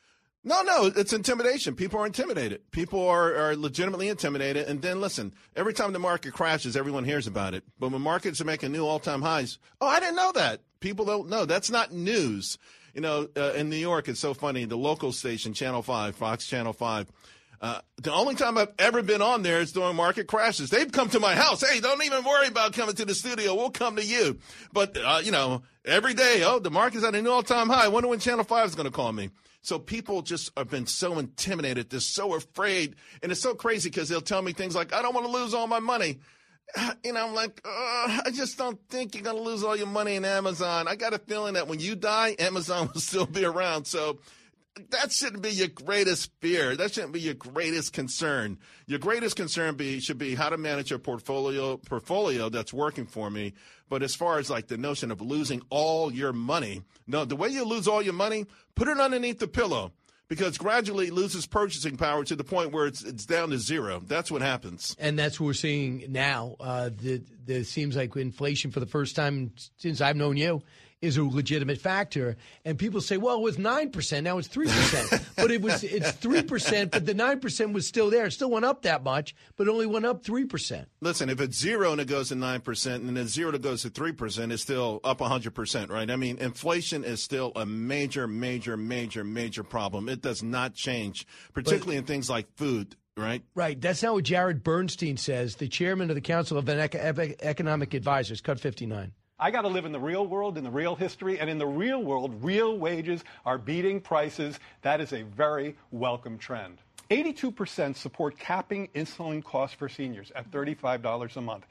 No, it's intimidation. People are intimidated. People are legitimately intimidated. And then, listen, every time the market crashes, everyone hears about it. But when markets are making new all-time highs, I didn't know that. People don't know. That's not news. In New York, it's so funny. The local station, Channel 5, Fox Channel 5, the only time I've ever been on there is during market crashes. They've come to my house. Hey, don't even worry about coming to the studio. We'll come to you. But, every day, the market's at a new all-time high. I wonder when Channel 5 is going to call me. So people just have been so intimidated. They're so afraid. And it's so crazy because they'll tell me things like, I don't want to lose all my money. I'm like, I just don't think you're going to lose all your money in Amazon. I got a feeling that when you die, Amazon will still be around. So that shouldn't be your greatest fear. That shouldn't be your greatest concern. Your greatest concern should be how to manage your portfolio that's working for me. But as far as like the notion of losing all your money, no, the way you lose all your money, put it underneath the pillow because gradually it loses purchasing power to the point where it's down to zero. That's what happens. And that's what we're seeing now. It seems like inflation for the first time since I've known you is a legitimate factor. And people say, well, it was 9%, now it's 3%. But it's 3%, but the 9% was still there. It still went up that much, but it only went up 3%. Listen, if it's 0 and it goes to 9% and then 0 that goes to 3%, it's still up 100%, right? I mean, inflation is still a major, major, major, major problem. It does not change, particularly in things like food. Right. Right. That's not what Jared Bernstein says, the chairman of the Council of Economic Advisors, Cut 59. I got to live in the real world, in the real history, and in the real world, real wages are beating prices. That is a very welcome trend. 82% support capping insulin costs for seniors at $35 a month.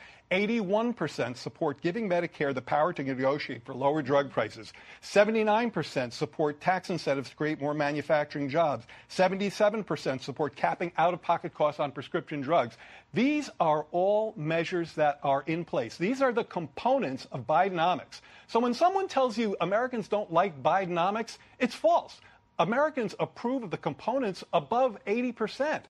81% support giving Medicare the power to negotiate for lower drug prices. 79% support tax incentives to create more manufacturing jobs. 77% support capping out-of-pocket costs on prescription drugs. These are all measures that are in place. These are the components of Bidenomics. So when someone tells you Americans don't like Bidenomics, it's false. Americans approve of the components above 80%.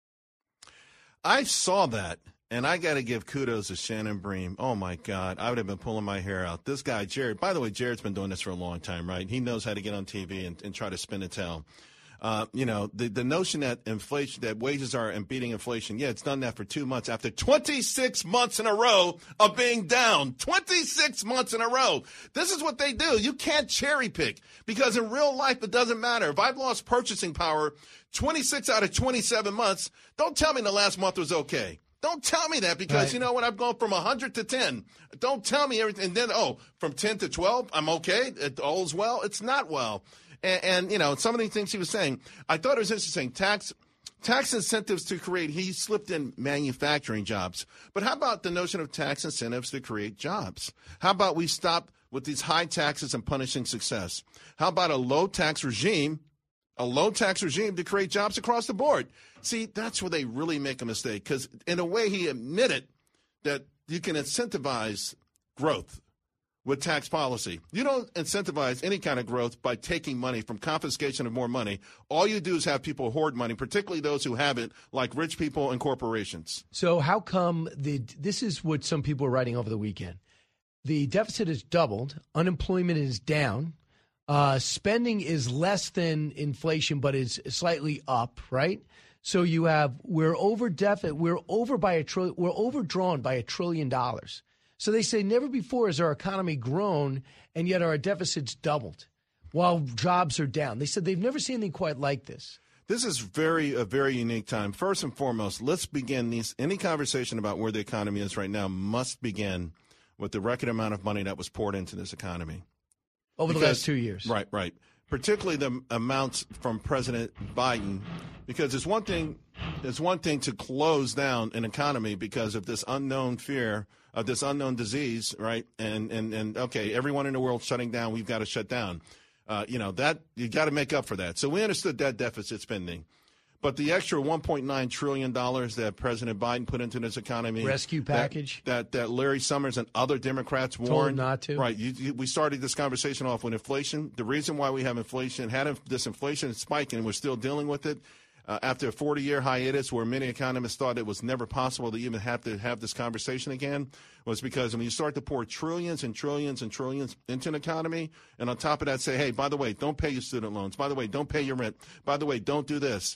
I saw that, and I got to give kudos to Shannon Bream. Oh, my God. I would have been pulling my hair out. This guy, Jared, by the way, Jared's been doing this for a long time, right? He knows how to get on TV and try to spin a tell. The notion that inflation, that wages are beating inflation, yeah, it's done that for 2 months after 26 months in a row of being down. 26 months in a row. This is what they do. You can't cherry pick because in real life it doesn't matter. If I've lost purchasing power 26 out of 27 months, don't tell me the last month was okay. Don't tell me that because, you know what, I've gone from 100 to 10. Don't tell me everything. And then, from 10 to 12, I'm okay. All is well. It's not well. And some of the things he was saying, I thought it was interesting. Tax incentives to create, he slipped in manufacturing jobs. But how about the notion of tax incentives to create jobs? How about we stop with these high taxes and punishing success? How about a low tax regime to create jobs across the board? See, that's where they really make a mistake because in a way he admitted that you can incentivize growth with tax policy. You don't incentivize any kind of growth by taking money from confiscation of more money. All you do is have people hoard money, particularly those who have it, like rich people and corporations. So how come this is what some people are writing over the weekend. The deficit has doubled. Unemployment is down. Spending is less than inflation, but is slightly up, right? So we're overdrawn by $1 trillion. So they say never before has our economy grown, and yet our deficit's doubled while jobs are down. They said they've never seen anything quite like this. This is a very unique time. First and foremost, let's begin any conversation about where the economy is right now must begin with the record amount of money that was poured into this economy. Over the last 2 years. Right. Particularly the amounts from President Biden, because it's one thing to close down an economy because of this unknown fear of this unknown disease, right? And okay, everyone in the world shutting down, we've got to shut down. That you got to make up for that. So we understood that deficit spending. But the extra $1.9 trillion that President Biden put into this economy. Rescue package. That Larry Summers and other Democrats warned. Told not to. Right. We started this conversation off with inflation. The reason why we have inflation, this inflation spike, and we're still dealing with it after a 40-year hiatus where many economists thought it was never possible to even have this conversation again, was because when you start to pour trillions and trillions and trillions into an economy, and on top of that say, hey, by the way, don't pay your student loans. By the way, don't pay your rent. By the way, don't do this.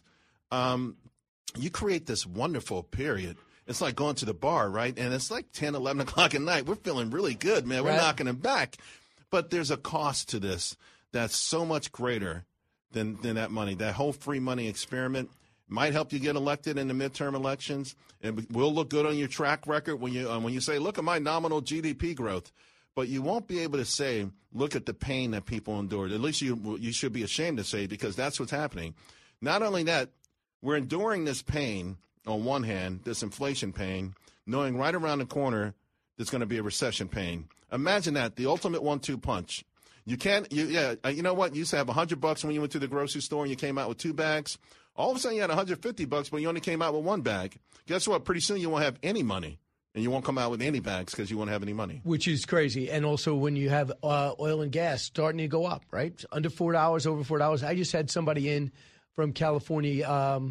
You create this wonderful period. It's like going to the bar, right? And it's like 10, 11 o'clock at night. We're feeling really good, man. We're knocking them back. But there's a cost to this that's so much greater than that money. That whole free money experiment might help you get elected in the midterm elections. It will look good on your track record when you say, look at my nominal GDP growth. But you won't be able to say, look at the pain that people endured. At least you should be ashamed to say, because that's what's happening. Not only that, we're enduring this pain on one hand, this inflation pain, knowing right around the corner there's going to be a recession pain. Imagine that, the ultimate 1-2 punch. You know what? You used to have $100 when you went to the grocery store and you came out with 2 bags. All of a sudden you had $150, but you only came out with 1 bag. Guess what? Pretty soon you won't have any money, and you won't come out with any bags because you won't have any money. Which is crazy. And also when you have oil and gas starting to go up, right? Under $4, over $4. I just had somebody in from California,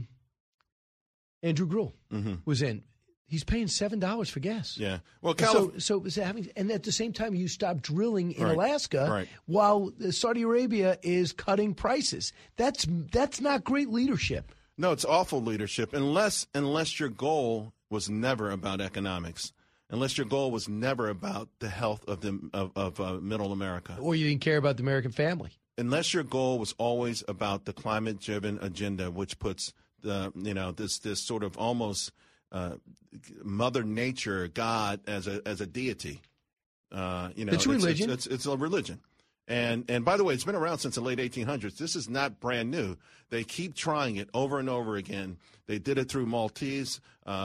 Andrew Gruhl was in. He's paying $7 for gas. Yeah. Well, and at the same time, you stop drilling in Alaska while Saudi Arabia is cutting prices. That's not great leadership. No, it's awful leadership. Unless your goal was never about economics, unless your goal was never about the health of middle America, or you didn't care about the American family. Unless your goal was always about the climate-driven agenda, which puts this sort of almost Mother Nature, God as a deity. It's religion. It's a religion. And by the way, it's been around since the late 1800s. This is not brand new. They keep trying it over and over again. They did it through Maltas.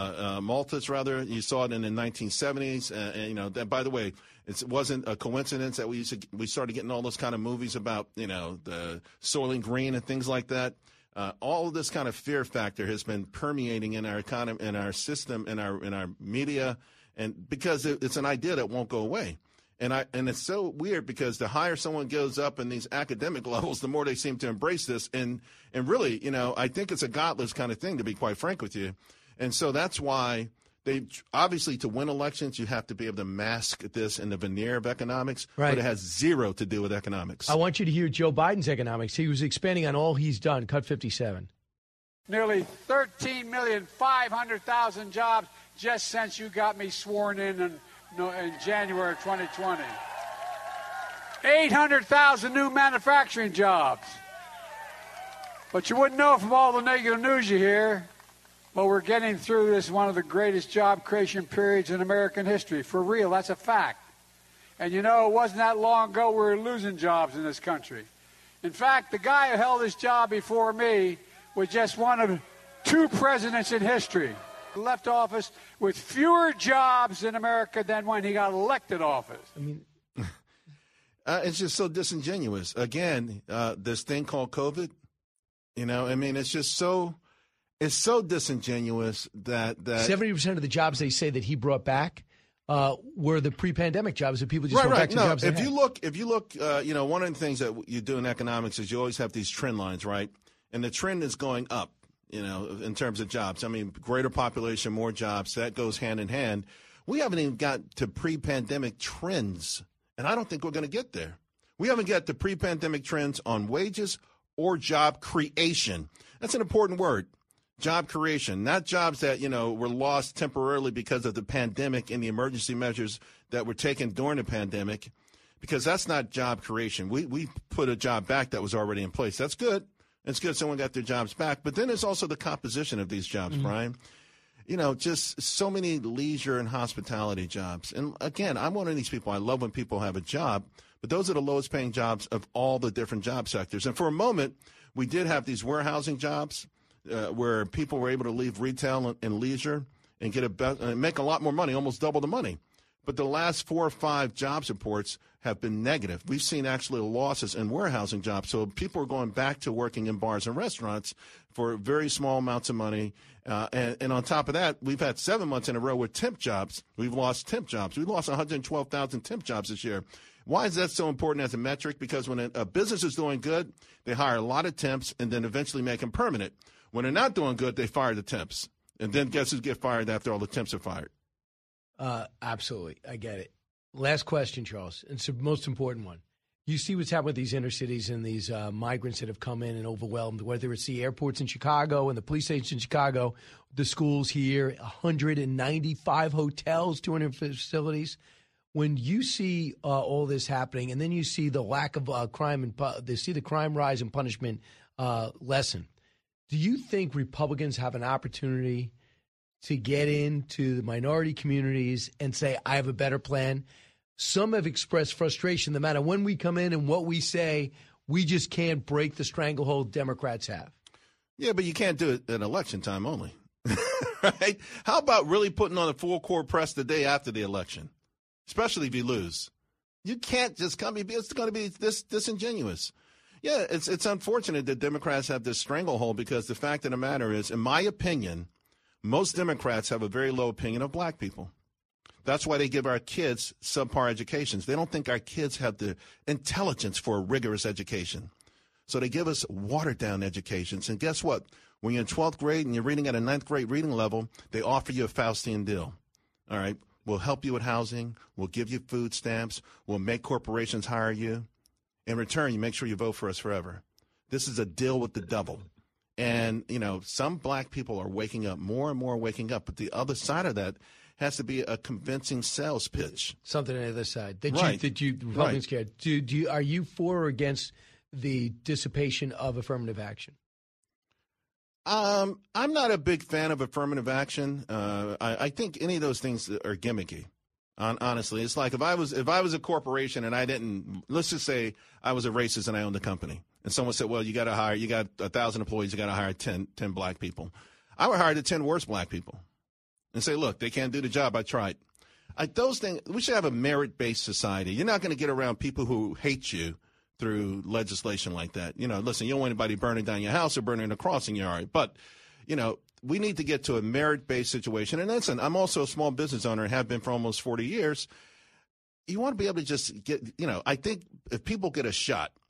You saw it in the 1970s. That, by the way, it wasn't a coincidence that we started getting all those kind of movies about the Soylent Green and things like that. All of this kind of fear factor has been permeating in our economy, in our system, in our media, and because it's an idea that won't go away. And it's so weird because the higher someone goes up in these academic levels, the more they seem to embrace this. And really, I think it's a godless kind of thing, to be quite frank with you. And so that's why They obviously, to win elections, you have to be able to mask this in the veneer of economics, Right. but it has zero to do with economics. I want you to hear Joe Biden's economics. He was expanding on all he's done. Cut 57. Nearly 13,500,000 jobs just since you got me sworn in January of 2020. 800,000 new manufacturing jobs. But you wouldn't know from all the negative news you hear. But we're getting through this, one of the greatest job creation periods in American history. For real, that's a fact. And you know, it wasn't that long ago we were losing jobs in this country. In fact, the guy who held this job before me was just one of 2 presidents in history who left office with fewer jobs in America than when he got elected office. I mean, it's just so disingenuous. Again, this thing called COVID, you know, I mean, it's just so... It's so disingenuous that 70% of the jobs they say that he brought back were the pre-pandemic jobs that people just went back to jobs. If you look, you know, one of the things that you do in economics is you always have these trend lines, right? And the trend is going up, you know, in terms of jobs. I mean, greater population, more jobs, that goes hand in hand. We haven't even got to pre-pandemic trends, and I don't think we're going to get there. We haven't got to pre-pandemic trends on wages or job creation. That's an important word. Job creation, not jobs that, you know, were lost temporarily because of the pandemic and the emergency measures that were taken during the pandemic, because that's not job creation. We put a job back that was already in place. That's good. It's good someone got their jobs back. But then there's also the composition of these jobs, Brian. You know, just so many leisure and hospitality jobs. And, again, I'm one of these people. I love when people have a job. But those are the lowest paying jobs of all the different job sectors. And for a moment, we did have these warehousing jobs. Where people were able to leave retail and leisure and make a lot more money, almost double the money. But the last 4 or 5 jobs reports have been negative. We've seen actually losses in warehousing jobs. So people are going back to working in bars and restaurants for very small amounts of money. And on top of that, we've had 7 months in a row with temp jobs. We've lost temp jobs. We lost 112,000 temp jobs this year. Why is that so important as a metric? Because when a business is doing good, they hire a lot of temps and then eventually make them permanent. When they're not doing good, they fire the temps. And then guess who get fired after all the temps are fired? Absolutely. I get it. Last question, Charles. It's the most important one. You see what's happened with these inner cities and these migrants that have come in and overwhelmed, whether it's the airports in Chicago and the police stations in Chicago, the schools here, 195 hotels, 200 facilities. When you see all this happening and then you see the lack of crime and they see the crime rise and punishment lessen, do you think Republicans have an opportunity to get into the minority communities and say, I have a better plan? Some have expressed frustration no matter when we come in and what we say, we just can't break the stranglehold Democrats have. Yeah, but you can't do it at election time only. Right? How about really putting on a full court press the day after the election, especially if you lose? You can't just come. It's going to be this disingenuous. Yeah, it's unfortunate that Democrats have this stranglehold because the fact of the matter is, in my opinion, most Democrats have a very low opinion of black people. That's why they give our kids subpar educations. They don't think our kids have the intelligence for a rigorous education. So they give us watered-down educations. And guess what? When you're in 12th grade and you're reading at a 9th grade reading level, they offer you a Faustian deal. All right, we'll help you with housing. We'll give you food stamps. We'll make corporations hire you. In return, you make sure you vote for us forever. This is a deal with the devil. And, you know, some black people are waking up, more and more waking up. But the other side of that has to be a convincing sales pitch. Something on the other side. Right. Republicans care. Are you for or against the dissipation of affirmative action? I'm not a big fan of affirmative action. I think any of those things are gimmicky. Honestly, it's like if I was a corporation and I didn't, let's just say I was a racist and I owned a company, and someone said, well, you got 1,000 employees, you got to hire 10 black people. I would hire the 10 worst black people and say, look, they can't do the job. I tried. Those things, we should have a merit-based society. You're not going to get around people who hate you through legislation like that. You know, listen, you don't want anybody burning down your house or burning a crossing yard, but, you know, we need to get to a merit-based situation. And listen, I'm also a small business owner and have been for almost 40 years. You want to be able to just get, you know, I think if people get a shot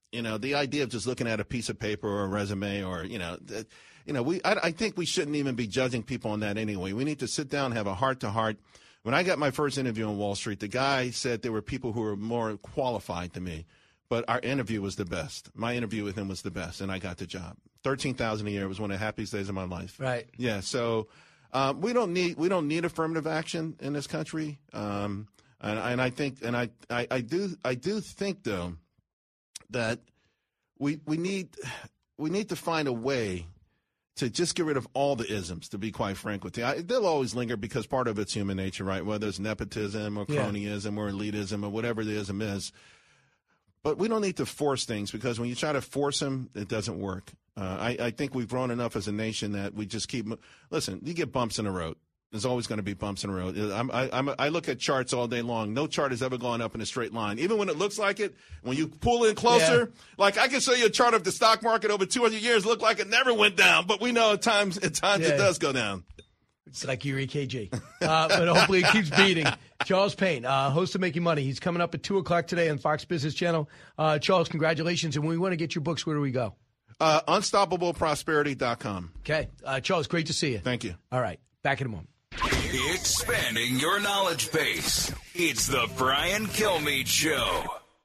You know, the idea of just looking at a piece of paper or a resume or, I think we shouldn't even be judging people on that anyway. We need to sit down and have a heart-to-heart. When I got my first interview on Wall Street, the guy said there were people who were more qualified than me, but our interview was the best. My interview with him was the best, and I got the job. $13,000 a year was one of the happiest days of my life. Right. Yeah. So we don't need affirmative action in this country. And I think, and I do think though that we need to find a way to just get rid of all the isms, to be quite frank with you. They'll always linger because part of it's human nature, right? Whether it's nepotism or cronyism or elitism or whatever the ism is. But we don't need to force things, because when you try to force them, it doesn't work. I think we've grown enough as a nation that we just keep – listen, you get bumps in the road. There's always going to be bumps in the road. I look at charts all day long. No chart has ever gone up in a straight line. Even when it looks like it, when you pull in closer, like I can show you a chart of the stock market over 200 years, look like it never went down. But we know at times it does go down. It's like your EKG. But hopefully it keeps beating. Charles Payne, host of Making Money. He's coming up at 2 o'clock today on Fox Business Channel. Charles, congratulations. And when we want to get your books, where do we go? UnstoppableProsperity.com. Okay. Charles, great to see you. Thank you. All right. Back in a moment. Expanding your knowledge base. It's the Brian Kilmeade Show.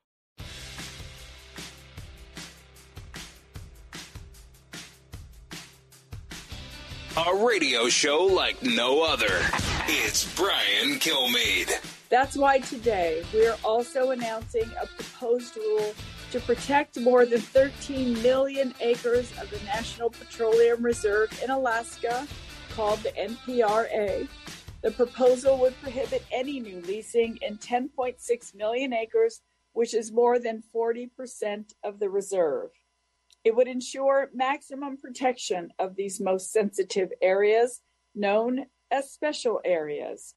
A radio show like no other. It's Brian Kilmeade. That's why today we're also announcing a proposed rule to protect more than 13 million acres of the National Petroleum Reserve in Alaska, called the NPRA. The proposal would prohibit any new leasing in 10.6 million acres, which is more than 40% of the reserve. It would ensure maximum protection of these most sensitive areas, known as special areas.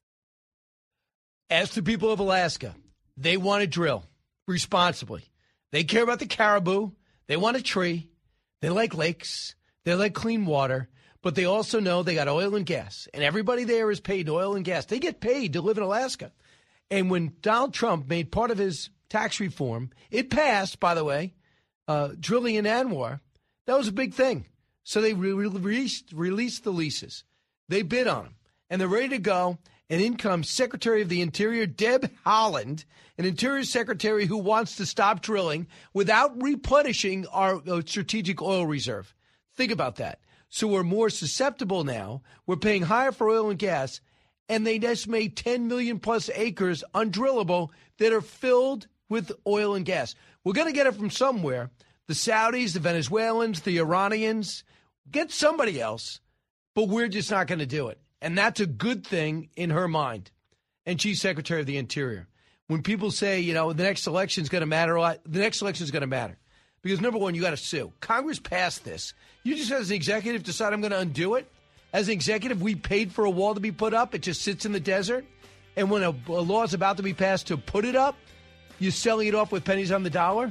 As the people of Alaska, they want to drill responsibly. They care about the caribou. They want a tree. They like lakes. They like clean water. But they also know they got oil and gas. And everybody there is paid oil and gas. They get paid to live in Alaska. And when Donald Trump made part of his tax reform, it passed, by the way, drilling in ANWR. That was a big thing. So they released the leases. They bid on them. And they're ready to go. And in comes Secretary of the Interior, Deb Haaland, an Interior Secretary who wants to stop drilling without replenishing our strategic oil reserve. Think about that. So we're more susceptible now. We're paying higher for oil and gas, and they just made 10 million plus acres undrillable that are filled with oil and gas. We're going to get it from somewhere. The Saudis, the Venezuelans, the Iranians, get somebody else, but we're just not going to do it. And that's a good thing in her mind. And she's Secretary of the Interior. When people say, the next election is going to matter a lot, the next election is going to matter. Because, number one, you got to sue. Congress passed this. You just, as an executive, decide I'm going to undo it. As an executive, we paid for a wall to be put up. It just sits in the desert. And when a law is about to be passed to put it up, you're selling it off with pennies on the dollar?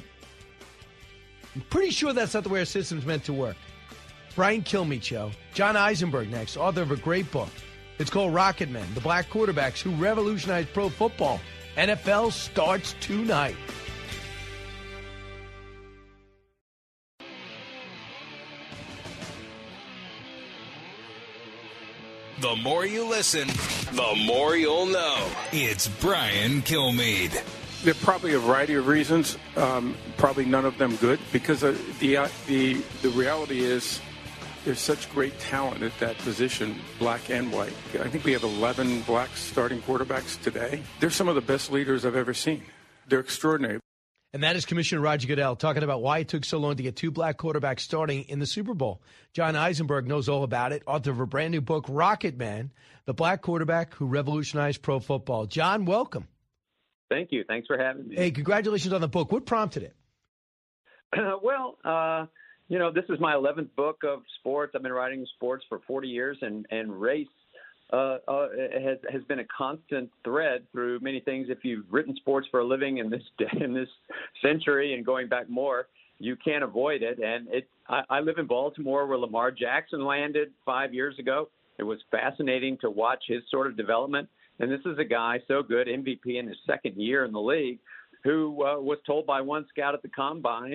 I'm pretty sure that's not the way our system's meant to work. Brian Kilmeade Show. John Eisenberg next, author of a great book. It's called Rocket Men, the Black Quarterbacks Who Revolutionized Pro Football. NFL starts tonight. The more you listen, the more you'll know. It's Brian Kilmeade. There are probably a variety of reasons, probably none of them good, because the reality is there's such great talent at that position, black and white. I think we have 11 black starting quarterbacks today. They're some of the best leaders I've ever seen. They're extraordinary. And that is Commissioner Roger Goodell talking about why it took so long to get two black quarterbacks starting in the Super Bowl. John Eisenberg knows all about it, author of a brand new book, Rocket Man, the Black Quarterback Who Revolutionized Pro Football. John, welcome. Thank you. Thanks for having me. Hey, congratulations on the book. What prompted it? This is my 11th book of sports. I've been writing sports for 40 years, and race has been a constant thread through many things. If you've written sports for a living in this century and going back more, you can't avoid it. And I live in Baltimore, where Lamar Jackson landed 5 years ago. It was fascinating to watch his sort of development. And this is a guy so good, MVP in his second year in the league, who was told by one scout at the Combine,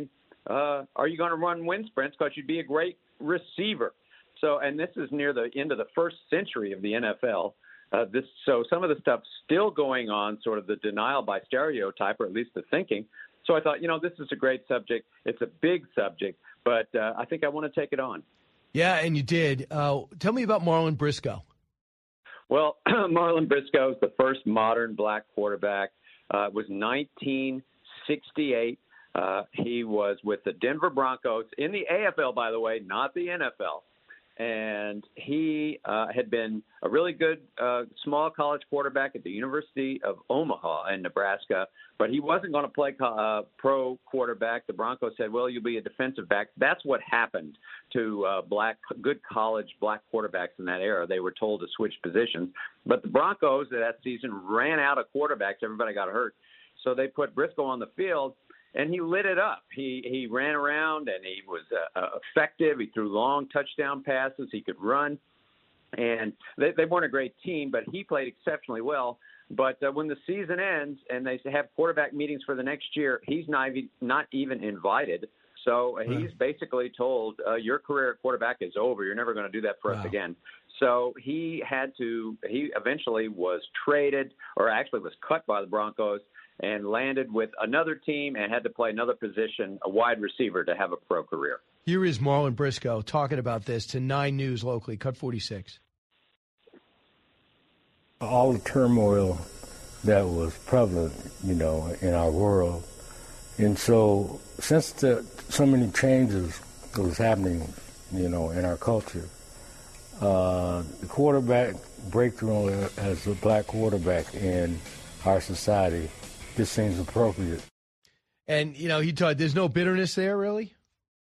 are you going to run wind sprints because you'd be a great receiver? So, and this is near the end of the first century of the NFL. So some of the stuff's still going on, sort of the denial by stereotype, or at least the thinking. So I thought, this is a great subject. It's a big subject, but I think I want to take it on. Yeah, and you did. Tell me about Marlon Briscoe. Well, Marlon Briscoe is the first modern black quarterback. It was 1968. He was with the Denver Broncos in the AFL, by the way, not the NFL. And he had been a really good small college quarterback at the University of Omaha in Nebraska, but he wasn't going to play pro quarterback. The Broncos said, well, you'll be a defensive back. That's what happened to good college black quarterbacks in that era. They were told to switch positions. But the Broncos that season ran out of quarterbacks. Everybody got hurt. So they put Briscoe on the field. And he lit it up. He ran around, and he was effective. He threw long touchdown passes. He could run. And they weren't a great team, but he played exceptionally well. But when the season ends and they have quarterback meetings for the next year, he's not even invited. So he's basically told, your career at quarterback is over. You're never going to do that for us again. So he eventually was traded, or actually was cut by the Broncos, and landed with another team and had to play another position, a wide receiver, to have a pro career. Here is Marlon Briscoe talking about this to 9 News locally, Cut 46. All the turmoil that was prevalent, in our world. And so since so many changes was happening, in our culture, the quarterback breakthrough as a black quarterback in our society, this seems appropriate. And, he taught there's no bitterness there, really?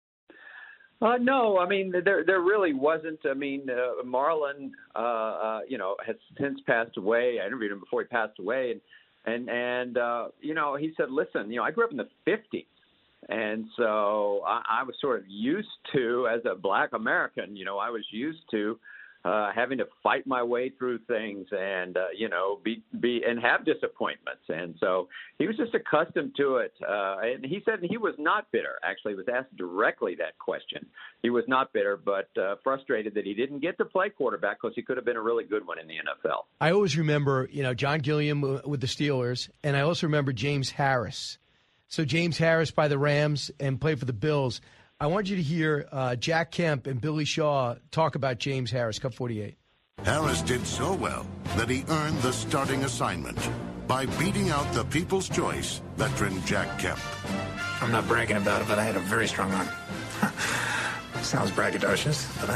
No, I mean, there really wasn't. I mean, Marlon, has since passed away. I interviewed him before he passed away. And he said, listen, I grew up in the 50s. And so I was sort of used to, as a black American, I was used to having to fight my way through things and, be and have disappointments. And so he was just accustomed to it. And he said he was not bitter. Actually, he was asked directly that question. He was not bitter, but frustrated that he didn't get to play quarterback because he could have been a really good one in the NFL. I always remember, John Gilliam with the Steelers, and I also remember James Harris. So James Harris by the Rams and played for the Bills. I want you to hear Jack Kemp and Billy Shaw talk about James Harris, Cup 48. Harris did so well that he earned the starting assignment by beating out the People's Choice veteran Jack Kemp. I'm not bragging about it, but I had a very strong arm. Sounds braggadocious, but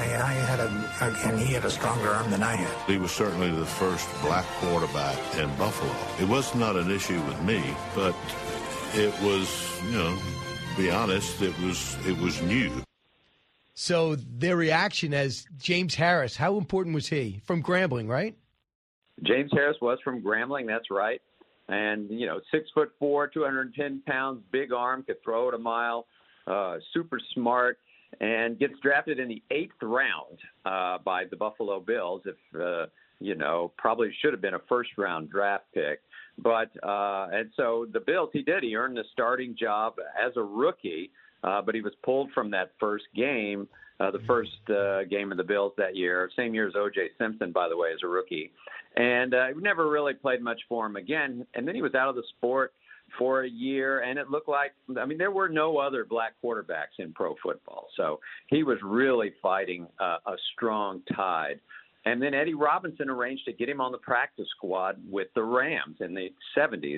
he had a stronger arm than I had. He was certainly the first black quarterback in Buffalo. It was not an issue with me, but it was, be honest, it was new. So their reaction as James Harris, how important was he? From Grambling, right? James Harris was from Grambling, that's right. And, 6'4", 210 pounds, big arm, could throw it a mile, super smart, and gets drafted in the 8th round by the Buffalo Bills. If, probably should have been a first-round draft pick. But and so the Bills, he earned the starting job as a rookie, but he was pulled from that first game, the first game of the Bills that year, same year as O.J. Simpson, by the way, as a rookie. And he never really played much for him again. And then he was out of the sport for a year, and it looked like, there were no other black quarterbacks in pro football. So he was really fighting a strong tide. And then Eddie Robinson arranged to get him on the practice squad with the Rams in the 70s,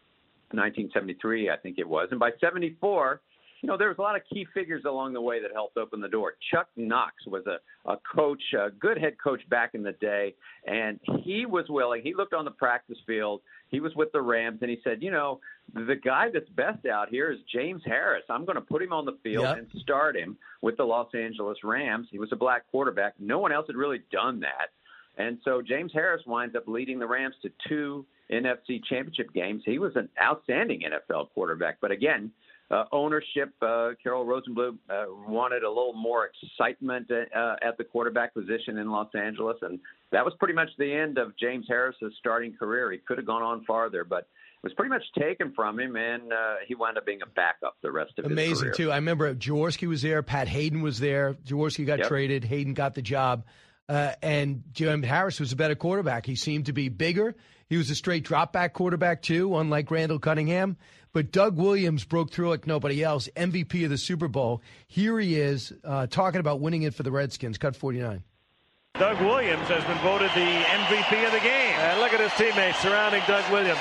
1973, I think it was. And by 74, there was a lot of key figures along the way that helped open the door. Chuck Knox was a coach, a good head coach back in the day, and he was willing. He looked on the practice field. He was with the Rams, and he said, the guy that's best out here is James Harris. I'm going to put him on the field and start him with the Los Angeles Rams. He was a black quarterback. No one else had really done that. And so James Harris winds up leading the Rams to 2 NFC championship games. He was an outstanding NFL quarterback. But again, ownership, Carroll Rosenbluth wanted a little more excitement at the quarterback position in Los Angeles. And that was pretty much the end of James Harris's starting career. He could have gone on farther, but was pretty much taken from him, and he wound up being a backup the rest of his career. Amazing, too. I remember Jaworski was there. Pat Hayden was there. Jaworski got traded. Hayden got the job. And Jim Harris was a better quarterback. He seemed to be bigger. He was a straight drop-back quarterback, too, unlike Randall Cunningham. But Doug Williams broke through like nobody else, MVP of the Super Bowl. Here he is talking about winning it for the Redskins. Cut 49. Doug Williams has been voted the MVP of the game. And look at his teammates surrounding Doug Williams.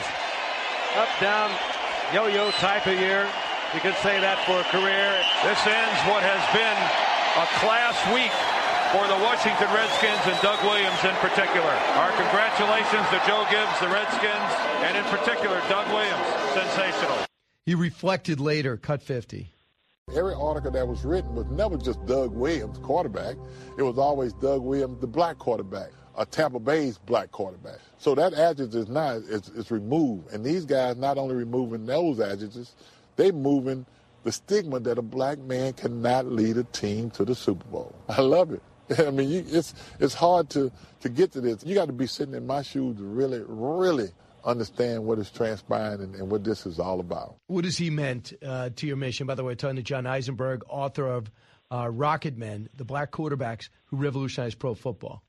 Up, down, yo-yo type of year. You could say that for a career. This ends what has been a class week for the Washington Redskins and Doug Williams in particular. Our congratulations to Joe Gibbs, the Redskins, and in particular Doug Williams. Sensational. He reflected later, cut 50. Every article that was written was never just Doug Williams, quarterback. It was always Doug Williams, the black quarterback, a Tampa Bay's black quarterback. So that adjective is not, it's removed. And these guys not only removing those adjectives, they moving the stigma that a black man cannot lead a team to the Super Bowl. I love it. I mean, it's hard to get to this. You got to be sitting in my shoes to really, really understand what is transpiring and what this is all about. What has he meant to your mission? By the way, talking to John Eisenberg, author of Rocket Men, the black quarterbacks who revolutionized pro football.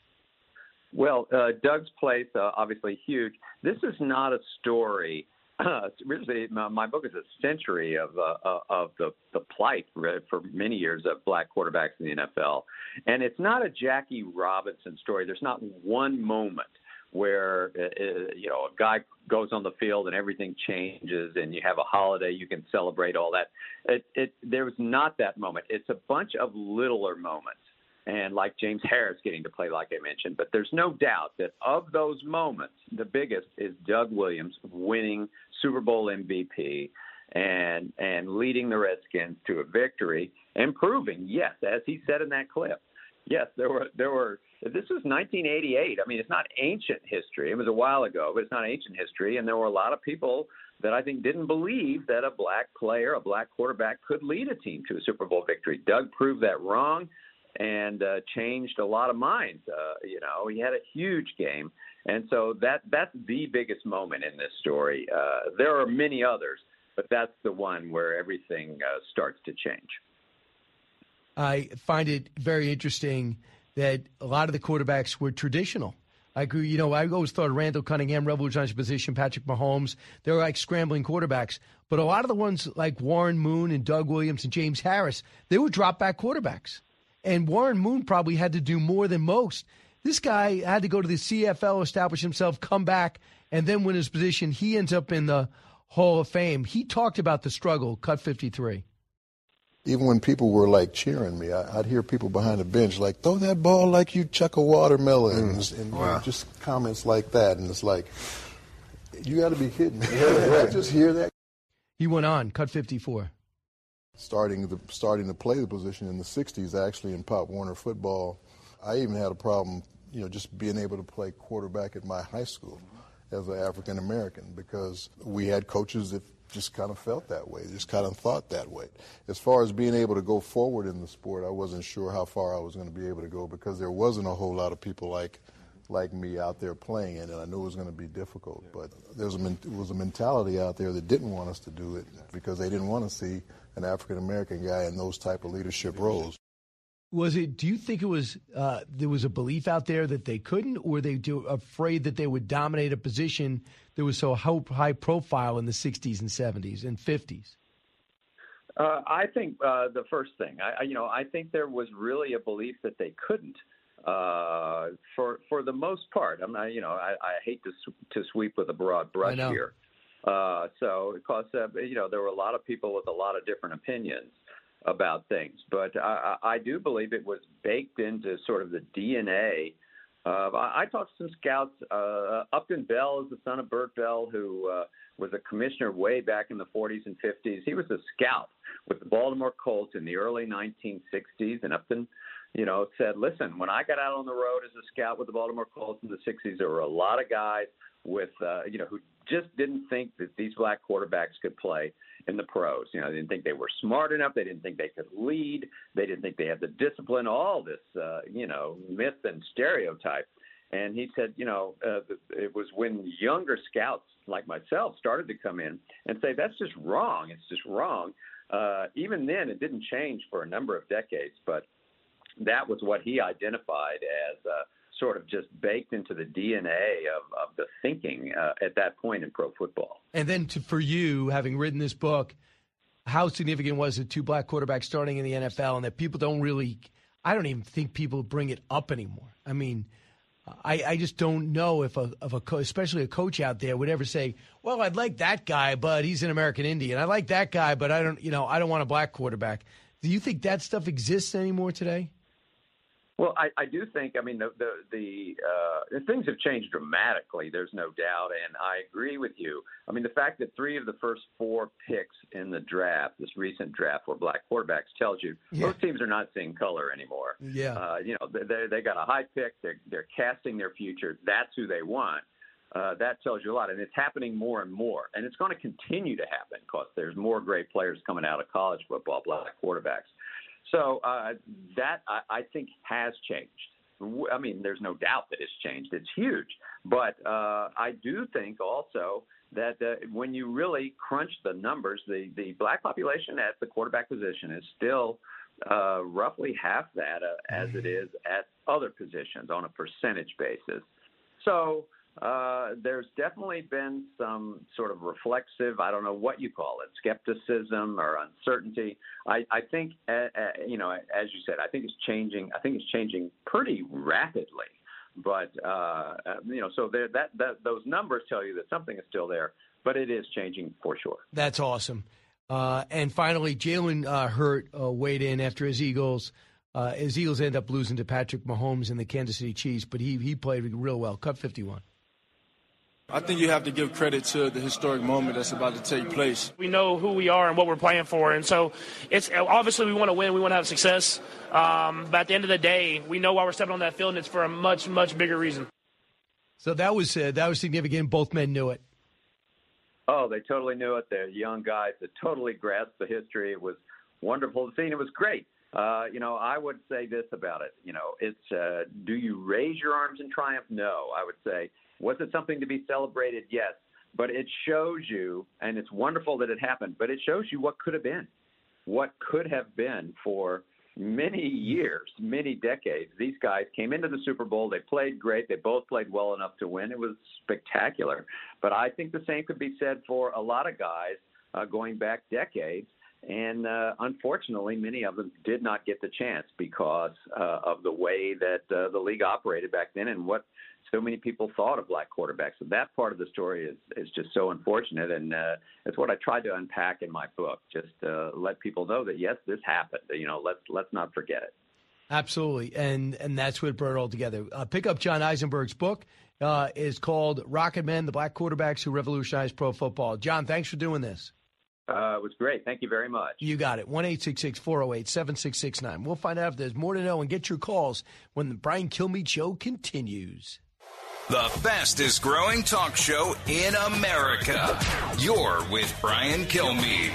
Well, Doug's place, obviously huge. This is not a story. Really, my book is a century of the plight for many years of black quarterbacks in the NFL. And it's not a Jackie Robinson story. There's not one moment where, a guy goes on the field and everything changes and you have a holiday, you can celebrate all that. There was not that moment. It's a bunch of littler moments. And like James Harris getting to play, like I mentioned. But there's no doubt that of those moments, the biggest is Doug Williams winning Super Bowl MVP and leading the Redskins to a victory and proving, yes, as he said in that clip, yes, there were. This was 1988. I mean, it's not ancient history. It was a while ago, but it's not ancient history. And there were a lot of people that I think didn't believe that a black player, a black quarterback could lead a team to a Super Bowl victory. Doug proved that wrong and changed a lot of minds. He had a huge game. And so that's the biggest moment in this story. There are many others, but that's the one where everything starts to change. I find it very interesting that a lot of the quarterbacks were traditional. I agree. I always thought Randall Cunningham revolutionized position, Patrick Mahomes. They were like scrambling quarterbacks. But a lot of the ones like Warren Moon and Doug Williams and James Harris, they were drop-back quarterbacks. And Warren Moon probably had to do more than most. This guy had to go to the CFL, establish himself, come back, and then win his position. He ends up in the Hall of Fame. He talked about the struggle, cut 53. Even when people were, like, cheering me, I'd hear people behind the bench, like, throw that ball like you chuck a watermelon, and just comments like that. And it's like, you got to be kidding me. I just hear that. He went on, cut 54. Starting to play the position in the 60s, actually, in Pop Warner football, I even had a problem, just being able to play quarterback at my high school as an African-American because we had coaches that just kind of felt that way, just kind of thought that way. As far as being able to go forward in the sport, I wasn't sure how far I was going to be able to go because there wasn't a whole lot of people like me out there playing it, and I knew it was going to be difficult. But there was a mentality out there that didn't want us to do it because they didn't want to see an African-American guy in those type of leadership roles. Do you think it was there was a belief out there that they couldn't, or were they afraid that they would dominate a position that was so high profile in the 60s and 70s and 50s? I think the first thing, I think there was really a belief that they couldn't. For the most part, I hate to sweep with a broad brush here. Because there were a lot of people with a lot of different opinions about things, but I do believe it was baked into sort of the DNA of. I talked to some scouts. Upton Bell is the son of Burt Bell, who was a commissioner way back in the 40s and 50s. He was a scout with the Baltimore Colts in the early 1960s, and Upton, said, listen, when I got out on the road as a scout with the Baltimore Colts in the 60s, there were a lot of guys with, who just didn't think that these black quarterbacks could play in the pros. They didn't think they were smart enough. They didn't think they could lead. They didn't think they had the discipline, all this, myth and stereotype. And he said, it was when younger scouts like myself started to come in and say, that's just wrong. It's just wrong. Even then, it didn't change for a number of decades, but that was what he identified as sort of just baked into the DNA of the thinking at that point in pro football. And then for you, having written this book, how significant was it, 2 black quarterbacks starting in the NFL, and that people I don't even think people bring it up anymore. I mean, I just don't know if especially a coach out there would ever say, well, I'd like that guy, but he's an American Indian. I like that guy, but I don't want a black quarterback. Do you think that stuff exists anymore today? Well, I do think, the things have changed dramatically, there's no doubt, and I agree with you. I mean, the fact that 3 of the first 4 picks in the draft, this recent draft, were black quarterbacks tells you most teams are not seeing color anymore. Yeah. They got a high pick, they're casting their future, that's who they want. That tells you a lot, and it's happening more and more, and it's going to continue to happen because there's more great players coming out of college football, black quarterbacks. So that, I think, has changed. I mean, there's no doubt that it's changed. It's huge. But I do think also that when you really crunch the numbers, the black population at the quarterback position is still roughly half that as it is at other positions on a percentage basis. So there's definitely been some sort of reflexive, I don't know what you call it, skepticism or uncertainty. I think, as you said, I think it's changing. I think it's changing pretty rapidly. But so those numbers tell you that something is still there, but it is changing for sure. That's awesome. And finally, Jalen Hurt weighed in after his Eagles. His Eagles end up losing to Patrick Mahomes and the Kansas City Chiefs, but he played real well. Cut 51. I think you have to give credit to the historic moment that's about to take place. We know who we are and what we're playing for, and so it's obviously we want to win, we want to have success. But at the end of the day, we know why we're stepping on that field, and it's for a much, much bigger reason. So that was significant. Both men knew it. Oh, they totally knew it. They're young guys that totally grasped the history. It was wonderful to see, and it was great. I would say this about it. It's do you raise your arms in triumph? No, I would say. Was it something to be celebrated? Yes. But it shows you, and it's wonderful that it happened, but it shows you what could have been. What could have been for many years, many decades. These guys came into the Super Bowl. They played great. They both played well enough to win. It was spectacular. But I think the same could be said for a lot of guys going back decades. And unfortunately, many of them did not get the chance because of the way that the league operated back then and what so many people thought of black quarterbacks. So that part of the story is just so unfortunate, and it's what I tried to unpack in my book, just to let people know that, yes, this happened. Let's not forget it. Absolutely, and that's what brought it all together. Pick up John Eisenberg's book. Is called Rocket Men, the Black Quarterbacks Who Revolutionized Pro Football. John, thanks for doing this. It was great. Thank you very much. You got it. 1-866-408-7669. We'll find out if there's more to know and get your calls when the Brian Kilmeade Show continues. The fastest growing talk show in America. You're with Brian Kilmeade.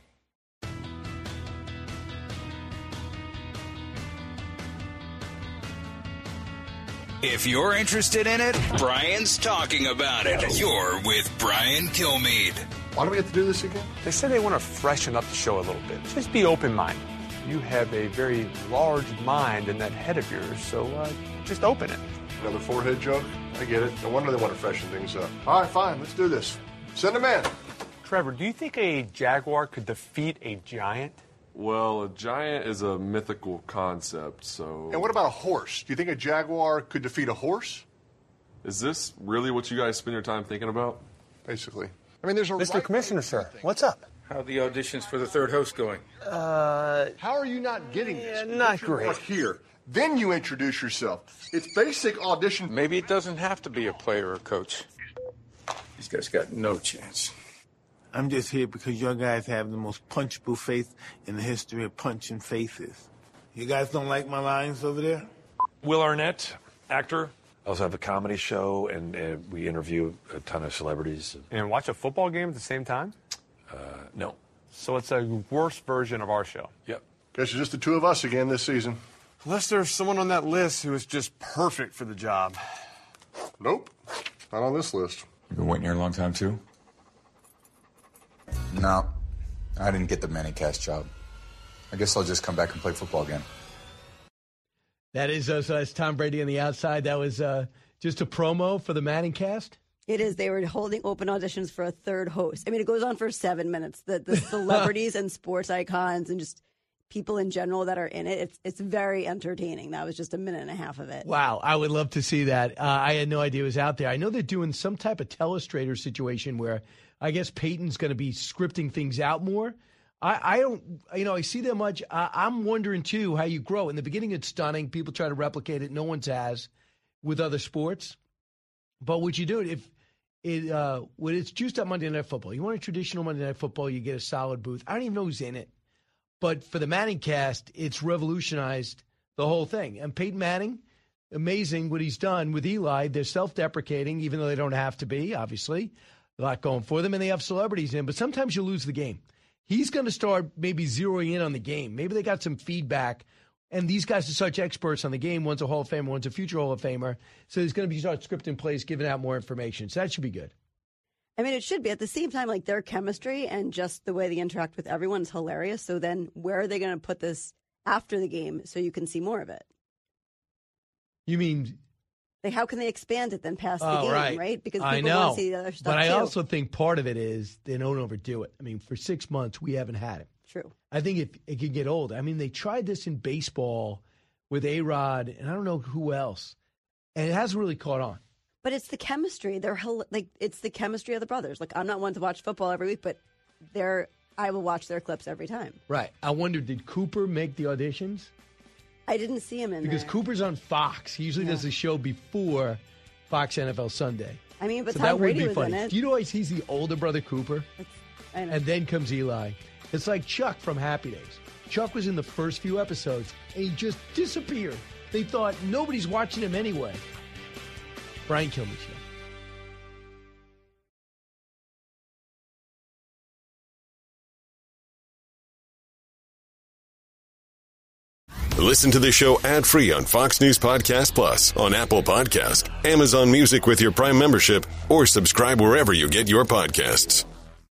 If you're interested in it, Brian's talking about it. You're with Brian Kilmeade. Why do we have to do this again? They said they want to freshen up the show a little bit. Just be open-minded. You have a very large mind in that head of yours, so just open it. Another forehead joke? I get it. No wonder they want to freshen things up. All right, fine. Let's do this. Send them in. Trevor, do you think a jaguar could defeat a giant? Well, a giant is a mythical concept, so... And what about a horse? Do you think a jaguar could defeat a horse? Is this really what you guys spend your time thinking about? Basically. I mean, there's a Mr. Commissioner, sir, what's up? How are the auditions for the third host going? How are you not getting this? Not great. Here. Then you introduce yourself. It's basic audition. Maybe it doesn't have to be a player or a coach. These guys got no chance. I'm just here because your guys have the most punchable face in the history of punching faces. You guys don't like my lines over there? Will Arnett, actor. I also have a comedy show, and we interview a ton of celebrities. And watch a football game at the same time? No. So it's a worse version of our show? Yep. Guess it's just the two of us again this season. Unless there's someone on that list who is just perfect for the job. Nope. Not on this list. You've been waiting here a long time, too? No. I didn't get the ManningCast job. I guess I'll just come back and play football again. That is so that's Tom Brady on the outside. That was just a promo for the ManningCast? It is. They were holding open auditions for a third host. I mean, it goes on for 7 minutes. The celebrities and sports icons and just people in general that are in it, it's very entertaining. That was just a minute and a half of it. Wow, I would love to see that. I had no idea it was out there. I know they're doing some type of telestrator situation where I guess Peyton's going to be scripting things out more. I don't, I see that much. I'm wondering, too, how you grow. In the beginning, it's stunning. People try to replicate it. No one's has with other sports. But what you do, when it's juiced up Monday Night Football, you want a traditional Monday Night Football, you get a solid booth. I don't even know who's in it. But for the ManningCast, it's revolutionized the whole thing. And Peyton Manning, amazing what he's done with Eli. They're self-deprecating, even though they don't have to be, obviously. A lot going for them, and they have celebrities in. But sometimes you lose the game. He's going to start maybe zeroing in on the game. Maybe they got some feedback, and these guys are such experts on the game. One's a Hall of Famer, one's a future Hall of Famer. So he's going to start scripting plays, giving out more information. So that should be good. I mean, it should be. At the same time, like, their chemistry and just the way they interact with everyone is hilarious. So then where are they going to put this after the game so you can see more of it? You mean... Like, how can they expand it then past the game, right? Because people want to see the other stuff, but I too. also think part of it is they don't overdo it. I mean, for 6 months, we haven't had it. True. I think it could get old. I mean, they tried this in baseball with A-Rod, and I don't know who else, and it hasn't really caught on. But it's the chemistry. It's the chemistry of the brothers. Like, I'm not one to watch football every week, but I will watch their clips every time. Right. I wonder, did Cooper make the auditions? I didn't see him in because there. Cooper's on Fox. He usually does the show before Fox NFL Sunday. I mean, but so Tom that Brady would be was funny. in it. Do you know he's the older brother Cooper? I know. And then comes Eli. It's like Chuck from Happy Days. Chuck was in the first few episodes, and he just disappeared. They thought nobody's watching him anyway. Brian Kilmeade Show. Listen to the show ad-free on Fox News Podcast Plus, on Apple Podcast, Amazon Music with your Prime membership, or subscribe wherever you get your podcasts.